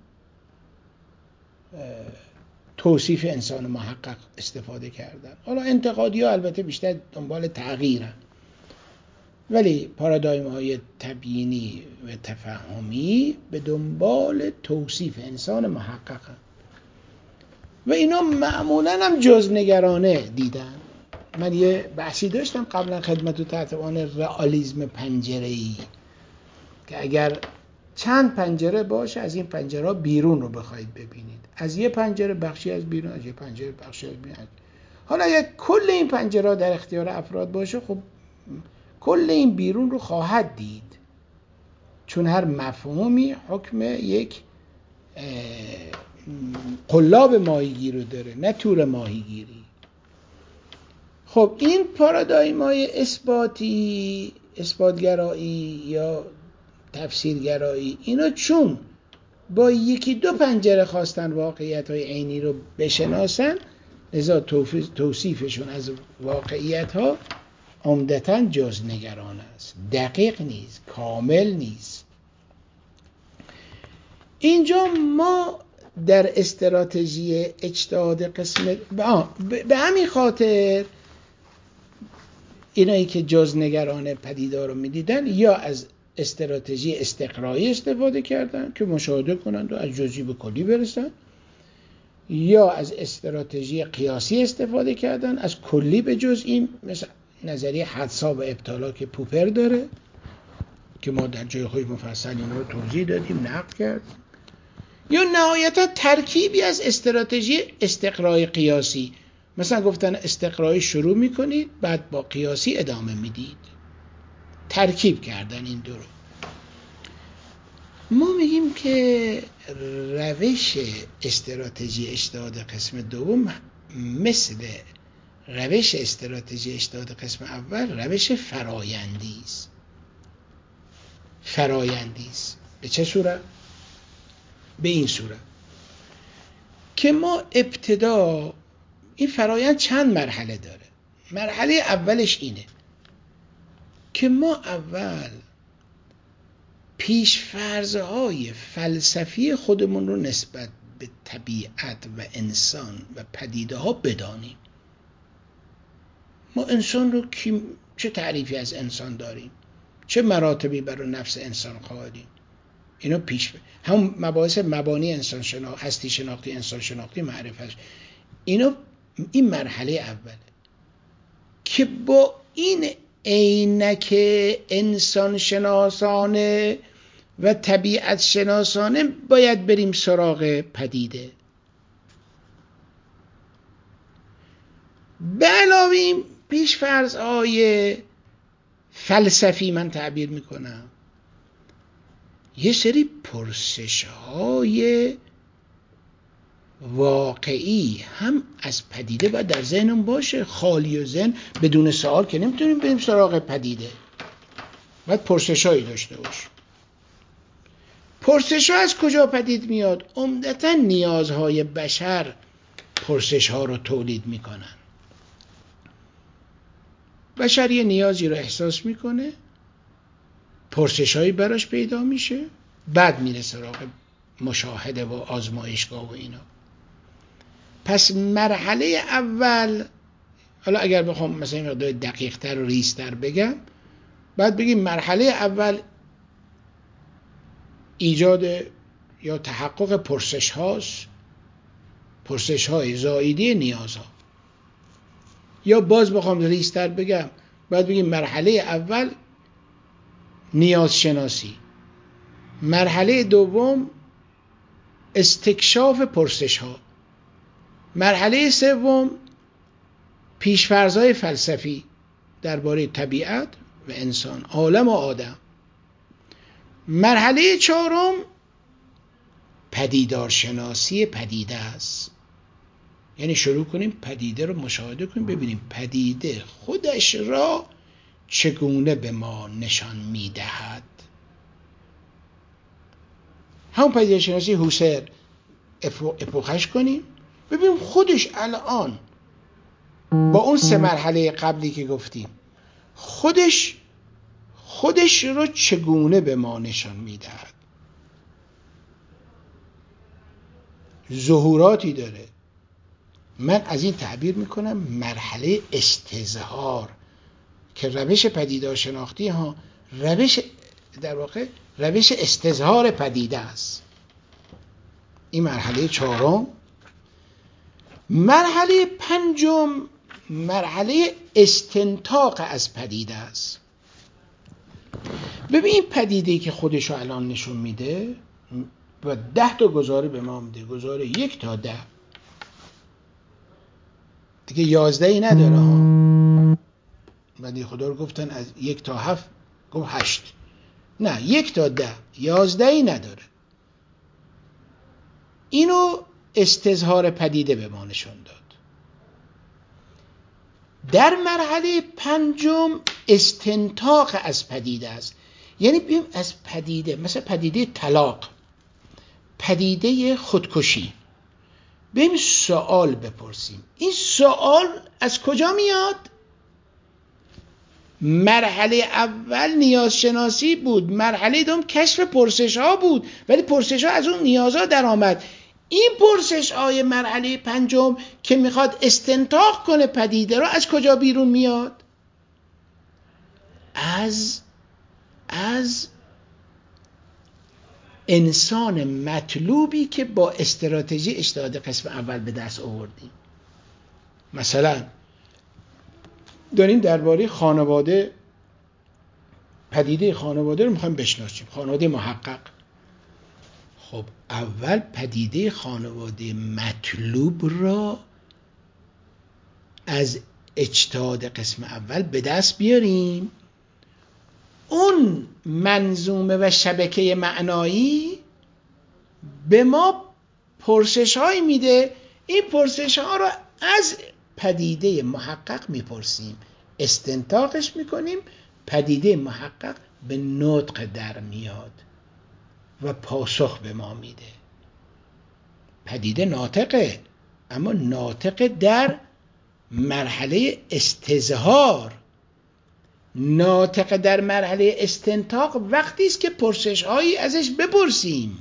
[SPEAKER 1] توصیف انسان محقق استفاده کردن. حالا انتقادی ها البته بیشتر دنبال تغییرن، ولی پارادایم های تبیینی و تفهمی به دنبال توصیف انسان محققن و اینا معمولاً هم جزنگرانه دیدن. من یه بحثی داشتم قبلا خدمتتون تحت عنوان رئالیسم پنجره‌ای که اگر چند پنجره باشه از این پنجره ها بیرون رو بخواید ببینید، از یه پنجره بخشی از بیرون، از یه پنجره بخشی از بیرون. حالا اگر کل این پنجره ها در اختیار افراد باشه، خب کل این بیرون رو خواهد دید، چون هر مفهومی حکم یک قلاب ماهیگیر رو داره، نه تور ماهیگیری. خب این پارادایم های اثباتی، اثباتگرایی یا تفسیرگرایی، اینا چون با یکی دو پنجره خواستن واقعیت های عینی رو بشناسن، لذا توصیفشون از واقعیت ها عمدتاً جزنگران است، دقیق نیست، کامل نیست. اینجا ما در استراتژی اجتهاد قسم به همین خاطر اینایی که جزنگران پدیدار رو میدیدن یا از استراتژی استقرایی استفاده کردن که مشاهده کنند و از جزئی به کلی برسن، یا از استراتژی قیاسی استفاده کردن از کلی به جزئی، مثل نظریه حدسا و ابطالا که پوپر داره که ما در جای خود مفصل اینا رو توضیح دادیم، نقد کردیم، یا نهایتا ترکیبی از استراتژی استقرای قیاسی، مثلا گفتن استقرایی شروع میکنید بعد با قیاسی ادامه میدید. ترکیب کردن این دو رو. ما میگیم که روش استراتژی اجتهاد قسم دوم مثل روش استراتژی اجتهاد قسم اول روش فرایندی است. فرایندی است. به چه صورت؟ به این صورت که ما ابتدا این فرایند چند مرحله داره. مرحله اولش اینه که ما اول پیش‌فرض‌های فلسفی خودمون رو نسبت به طبیعت و انسان و پدیده‌ها بدانیم. ما انسان رو کی، چه تعریفی از انسان داریم، چه مراتبی برای نفس انسان قائلیم، اینو پیش هم مباحث مبانی انسان شناختی، هستی شناختی، انسان شناختی، معرفت، اینو این مرحله اوله که با این عینک انسان شناسانه و طبیعت شناسانه باید بریم سراغ پدیده. به علاوه این پیش فرض‌های فلسفی من تعبیر میکنم، یه سری پرسش‌های واقعی هم از پدیده باید در ذهنم باشه. خالی و ذهن بدون سوال که نمیتونیم بریم سراغ پدیده، باید پرسش‌هایی داشته باشه. پرسش‌ها از کجا پدید میاد؟ عمدتاً نیازهای بشر پرسش‌ها رو تولید میکنن. بشر یه نیازی رو احساس میکنه، پرسش‌هایی براش پیدا میشه، بعد میره سراغ مشاهده و آزمایشگاه و اینا. پس مرحله اول، حالا اگر بخوام مثلا این مقدار دقیق‌تر و ریزتر بگم، بعد بگیم مرحله اول ایجاد یا تحقق پرسش هاست، پرسش های زائیدی نیازها. یا باز بخوام ریزتر بگم، بعد بگیم مرحله اول نیاز شناسی، مرحله دوم استکشاف پرسش ها، مرحله سوم پیش‌فرض‌های فلسفی درباره طبیعت و انسان، عالم و آدم، مرحله چهارم پدیدارشناسی پدیده است. یعنی شروع کنیم پدیده رو مشاهده کنیم، ببینیم پدیده خودش را چگونه به ما نشان میدهد. همون پدیدارشناسی هوسر اپوخش کنیم، ببینیم خودش الان با اون سه مرحله قبلی که گفتیم خودش خودش رو چگونه به ما نشان میدهد. ظهوراتی داره. من از این تعبیر میکنم مرحله استظهار، که روش پدیدار شناختی ها روش در واقع روش استظهار پدیده است. این مرحله چهارم. مرحله پنجم مرحله استنتاق از پدیده است. ببین پدیده‌ای که خودشو الان نشون میده و ده تا گزاره به ما میده، گزاره یک تا ده، دیگه یازده ای نداره ها. بعدی خدا رو گفتن از یک تا هفت، گفت هشت، نه یک تا ده، یازده ای نداره. اینو استظهار پدیده به ما نشون داد. در مرحله پنجم استنتاق از پدیده است. یعنی بیم از پدیده، مثلا پدیده طلاق، پدیده خودکشی، بیم سوال بپرسیم. این سوال از کجا میاد؟ مرحله اول نیاز شناسی بود، مرحله دوم کشف پرسش ها بود، ولی پرسش ها از اون نیازها در آمد. این پرسش های مرحله پنجم که میخواد استنتاق کنه پدیده رو، از کجا بیرون میاد؟ از از انسان مطلوبی که با استراتژی اجتهاد قسم اول به دست آوردیم. مثلا داریم درباره خانواده، پدیده خانواده رو میخوایم بشناسیم، خانواده محقق. خب اول پدیده خانواده مطلوب را از اجتهاد قسم اول به دست بیاریم. اون منظومه و شبکه معنایی به ما پرسش هایی میده، این پرسش ها رو از پدیده محقق میپرسیم، استنتاقش میکنیم، پدیده محقق به نطق در میاد و پاسخ به ما میده. پدیده ناطقه، اما ناطق در مرحله استظهار. ناطق در مرحله استنتاق وقتی است که پرسش هایی ازش بپرسیم.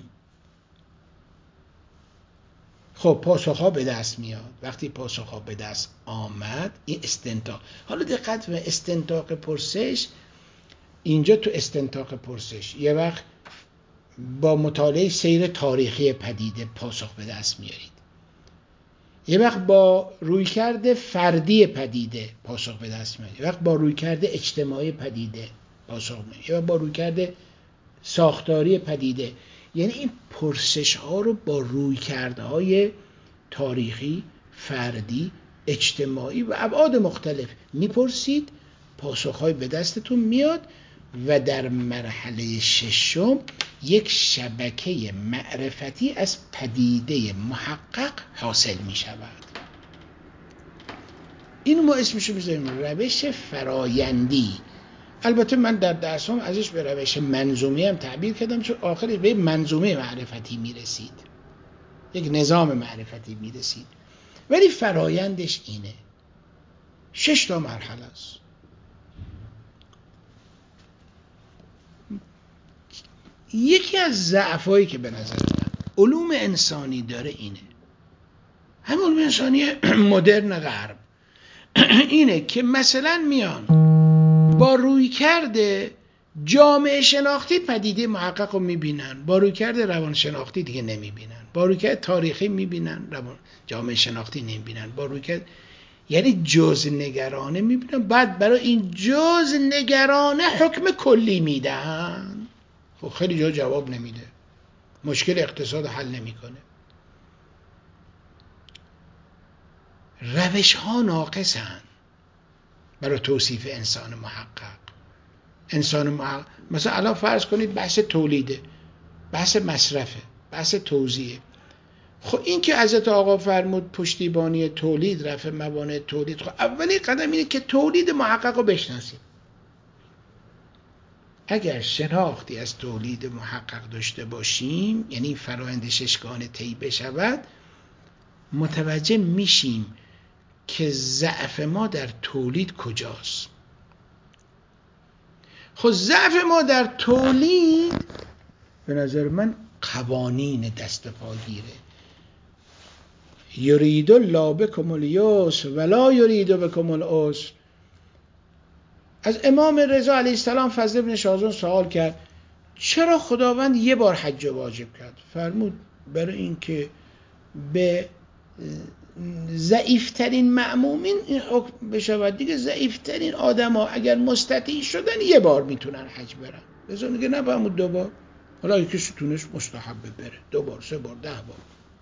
[SPEAKER 1] خب پاسخ ها به دست میاد. وقتی پاسخ ها به دست آمد، این استنتاق. حالا دقت به استنتاق پرسش. اینجا تو استنتاق پرسش یه وقت با مطالعه سیر تاریخی پدیده پاسخ به دست میارید، یه وقت با رویکرد فردی پدیده پاسخ به دست میارید، یه وقت با رویکرد اجتماعی پدیده پاسخ میارید، یه وقت با رویکرد ساختاری پدیده. یعنی این پرسش ها رو با رویکردهای تاریخی، فردی، اجتماعی و ابعاد مختلف میپرسید، پاسخ های به دستتون میاد و در مرحله ششم یک شبکه معرفتی از پدیده محقق حاصل می شود. اینو ما اسمشو میذاریم روش فرایندی. البته من در درسام ازش به روش منظومه هم تعبیر کردم، چون آخرش به منظومه معرفتی میرسید، یک نظام معرفتی میرسید، ولی فرایندش اینه. شش تا مرحله است. یکی از ضعفایی که به نظر من علوم انسانی داره اینه، همه علوم انسانی مدرن غرب اینه که مثلا میان با رویکرد جامعه شناختی پدیده محقق رو میبینن، با رویکرد روان شناختی دیگه نمیبینن، با رویکرد تاریخی میبینن، روان جامعه شناختی نمیبینن، با رویکرد یعنی جز نگرانه میبینن، بعد برای این جز نگرانه حکم کلی میدن. خب خیلی جا جواب نمیده، مشکل اقتصاد حل نمیکنه. روش ها ناقصن برای توصیف انسان محقق. انسان محقق مثلا الان فرض کنید بحث تولیده، بحث مصرفه، بحث توزیعه. خب این که حضرت آقا فرمود پشتیبانی تولید، رفع موانع تولید، خب اولی قدم اینه که تولید محقق رو بشناسیم. اگر شناختی از تولید محقق داشته باشیم، یعنی فرآیند ششگانه طی بشود، متوجه میشیم که ضعف ما در تولید کجاست. خب ضعف ما در تولید به نظر من قوانین دست پاگیره. یرید الله بکم الیسر ولا یرید بکم العسر. از امام رضا علیه السلام فضل بن شاذان سوال کرد چرا خداوند یه بار حج واجب کرد؟ فرمود برای اینکه به ضعیفترین مأمومین این حکم بشود دیگه. ضعیفترین آدم ها اگر مستطیع شدن یه بار میتونن حج برن، رضا میگه نه فرمود دو بار. حالا اگه کسی تونش مستحبه بره دو بار، سه بار، ده بار.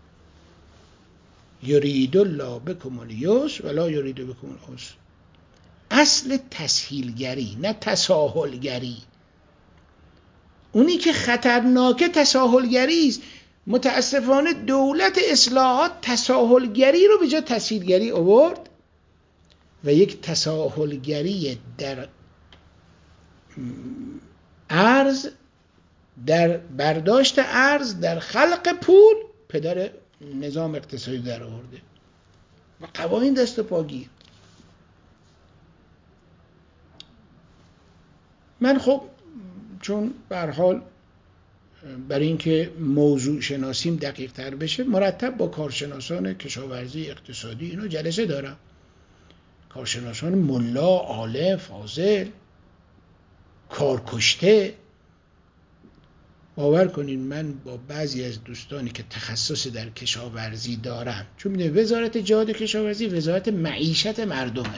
[SPEAKER 1] یرید الله بکم الیسر ولا یرید بکم العسر. اصل تسهیلگری نه تساهلگری. اونی که خطرناکه تساهلگری است. متاسفانه دولت اصلاحات تساهلگری رو به جای تسهیلگری آورد و یک تساهلگری در ارز، در برداشت ارز، در خلق پول پدر نظام اقتصادی در آورده و قوانین دست پاگیر. من خب چون به هر حال برای اینکه موضوع شناسیم دقیق تر بشه مرتب با کارشناسان کشاورزی اقتصادی اینو جلسه دارم، کارشناسان ملا، عالم، فاضل، کارکشته، باور کنین من با بعضی از دوستانی که تخصص در کشاورزی دارن، چون میدونید وزارت جهاد کشاورزی وزارت معیشت مردمه،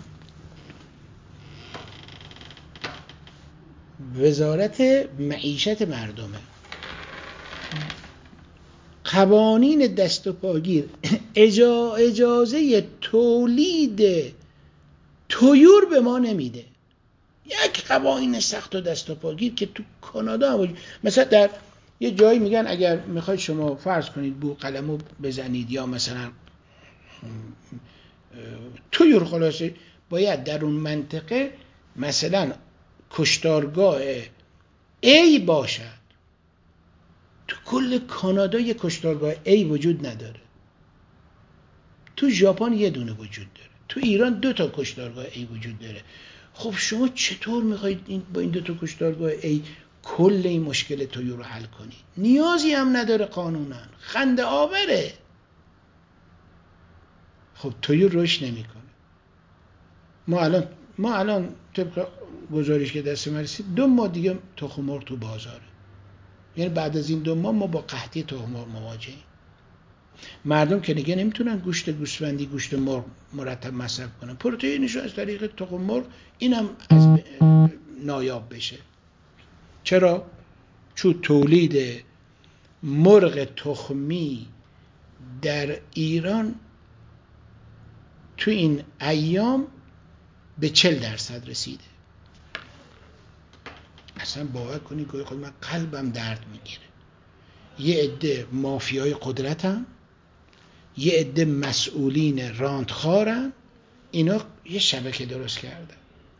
[SPEAKER 1] وزارت معیشت مردمه، قوانین دست و پاگیر اجا اجازه تولید طیور به ما نمیده. یک قوانین سخت و دست و پاگیر که تو کانادا هم مثلا در یه جایی میگن اگر میخواید شما فرض کنید بوقلمو بزنید یا مثلا طیور، خلاصه باید در اون منطقه مثلا کشتارگاه A باشد. تو کل کانادا یه کشتارگاه A وجود نداره. تو ژاپن یه دونه وجود داره. تو ایران دو تا کشتارگاه A وجود داره. خب شما چطور میخواید این با این دو تا کشتارگاه A کل این مشکل طیور رو حل کنید؟ نیازی هم نداره قانونا، خنده آوره. خب طیور رشد نمیکنه. ما الان ما الان طبق گزارش که دست ما رسید دو ماه دیگه تخم مرغ تو بازاره. یعنی بعد از این دو ماه ما با قحطی تخم مرغ مواجهیم. مردم که دیگه نمیتونن گوشت گوسفندی، گوشت مرغ مرتب مصرف کنن، پروتئینش از طریق تخم مرغ اینم از نایاب بشه. چرا؟ چون تولید مرغ تخمی در ایران تو این ایام به چل درصد رسیده. اصلا باور کنید که خود من قلبم درد میگیره. یه عده مافیای قدرتن، یه عده مسئولین راندخارن، اینا یه شبکه درست کردن.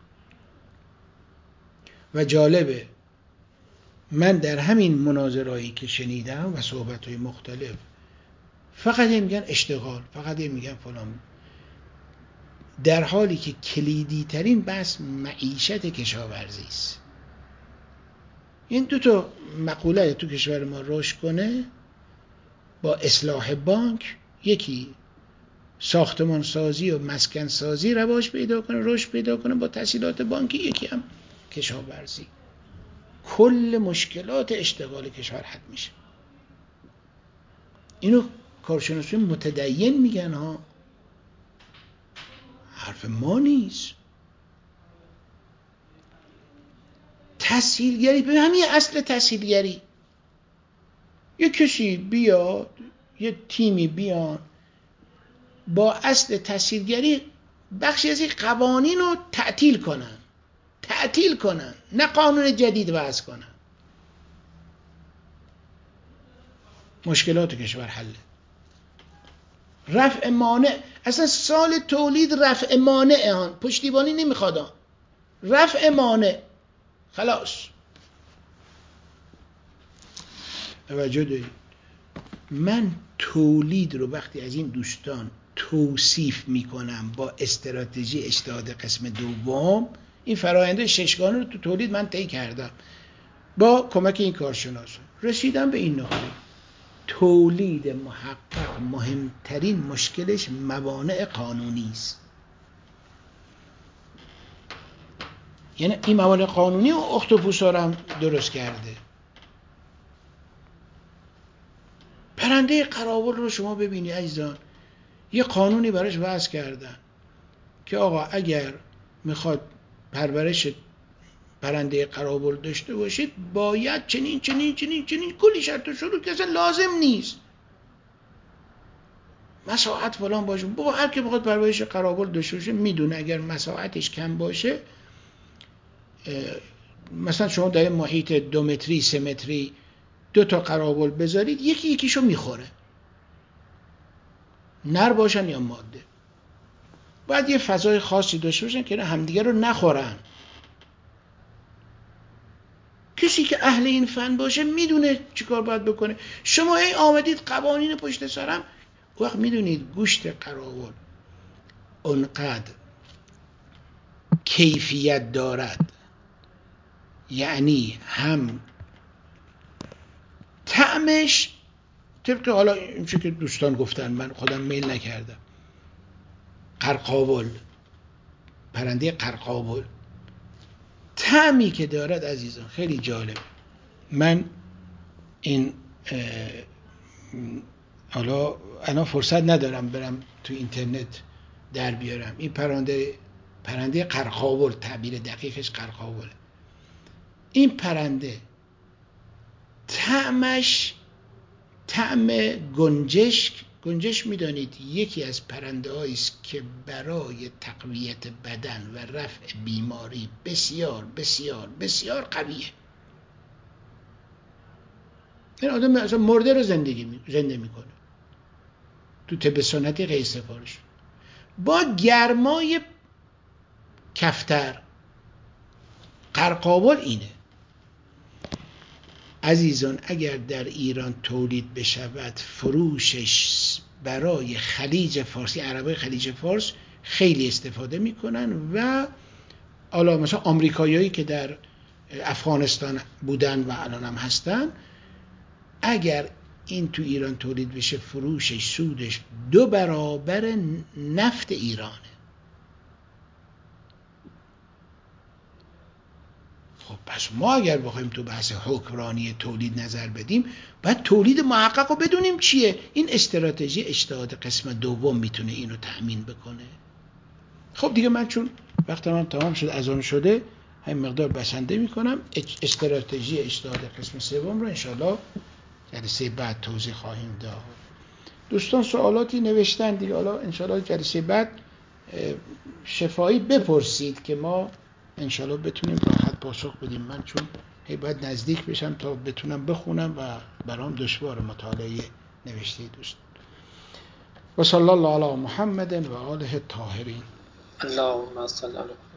[SPEAKER 1] و جالبه من در همین مناظرهایی که شنیدم و صحبت‌های مختلف فقط میگن اشتغال، فقط میگن فلان، در حالی که کلیدی ترین بحث معیشت کشاورزی است. این دو تا مقوله تو کشور ما رشد کنه با اصلاح بانک، یکی ساختمان سازی و مسکن سازی رواج پیدا کنه، رشد پیدا کنه با تسهیلات بانکی، یکی هم کشاورزی، کل مشکلات اشتغال کشور حل میشه. اینو کارشناسان متدین میگن ها، حرف ما نیست. تسهیلگری به همین اصل تسهیلگری، یه کسی بیاد، یه تیمی بیان با اصل تسهیلگری بخشی از این قوانین رو تعطیل کنن، تعطیل کنن، نه قانون جدید وضع کنن، مشکلات کشور حله. رفع مانع، اصلا سال تولید رفع مانع، آن پشتیبانی نمیخواد، رفع مانع، خلاص. توجه دارید؟ من تولید رو وقتی از این دوستان توصیف میکنم با استراتژی اجتهاد قسم دوم، این فراینده ششگانه رو تو تولید من طی کردم با کمک این کارشناسان، رسیدم به این نقطه: تولید محقق مهمترین مشکلش موانع قانونی است. یعنی این موانع قانونی و اختاپوسا رو هم درست کرده. پرنده قراول رو شما ببینی عزیزان، یه قانونی براش وضع کردن که آقا اگر میخواد پرورش پرنده قراول داشته باشید باید چنین چنین چنین چنین کلی شرط و شروط که اصلا لازم نیست، مساحت فلان باشه. بابا هر که بخواد پرورش قراول داشته باشه میدونه اگر مساحتش کم باشه، مثلا شما در محیط دو متری سه متری دو تا قراول بذارید، یکی یکیشو میخوره، نر باشن یا ماده. باید یه فضای خاصی داشته باشن که همدیگه رو نخورن. کسی که اهل این فن باشه میدونه چیکار باید بکنه. شما ای آمدید قوانین پشت سرم، وقت میدونید گوشت قراول اونقدر کیفیت دارد، یعنی هم طعمش طبق حالا این چیزی که دوستان گفتن، من خودم میل نکردم، قرقاول، پرنده قرقاول، طعمی که دارد عزیزان خیلی جالب. من این حالا الان فرصت ندارم برم تو اینترنت در بیارم. این پرنده پرنده قرقاول، تعبیر دقیقش قرقاوله. این پرنده طعمش طعم گنجشک. گنجشک میدانید یکی از پرنده هایی است که برای تقویت بدن و رفع بیماری بسیار بسیار بسیار قویه. این آدم اصلا مرده رو زندگی می... زنده میکنه. تو طب سنتی غیر سفارش با گرمای کفتر. قرقاول اینه عزیزان، اگر در ایران تولید بشود فروشش برای خلیج فارس، عربای خلیج فارس خیلی استفاده میکنن و حالا مثلا آمریکاییایی که در افغانستان بودن و الان هم هستن، اگر این تو ایران تولید بشه فروشش سودش دو برابر نفت ایرانه. خب پس ما اگر بخوایم تو بحث حکمرانی تولید نظر بدیم باید تولید محقق رو بدونیم چیه. این استراتژی اجتهاد قسم دوم میتونه اینو تأمین بکنه. خب دیگه من چون وقتم هم تمام شد، اذان شده، همین مقدار بسنده میکنم. استراتژی اجتهاد قسم سوم رو انشالله جلسه بعد توضیح خواهیم داد. دوستان سوالاتی نوشتن دیگه، حالا انشالله جلسه بعد شفاهی بپرسید که ما انشالله بتونیم راحت پاسخ بدیم. من چون هی باید نزدیک بشم تا بتونم بخونم و برام دشوار مطالعه نوشته دوست. و صلی الله علی محمد و آله الطاهرین.
[SPEAKER 2] اللهم صل علی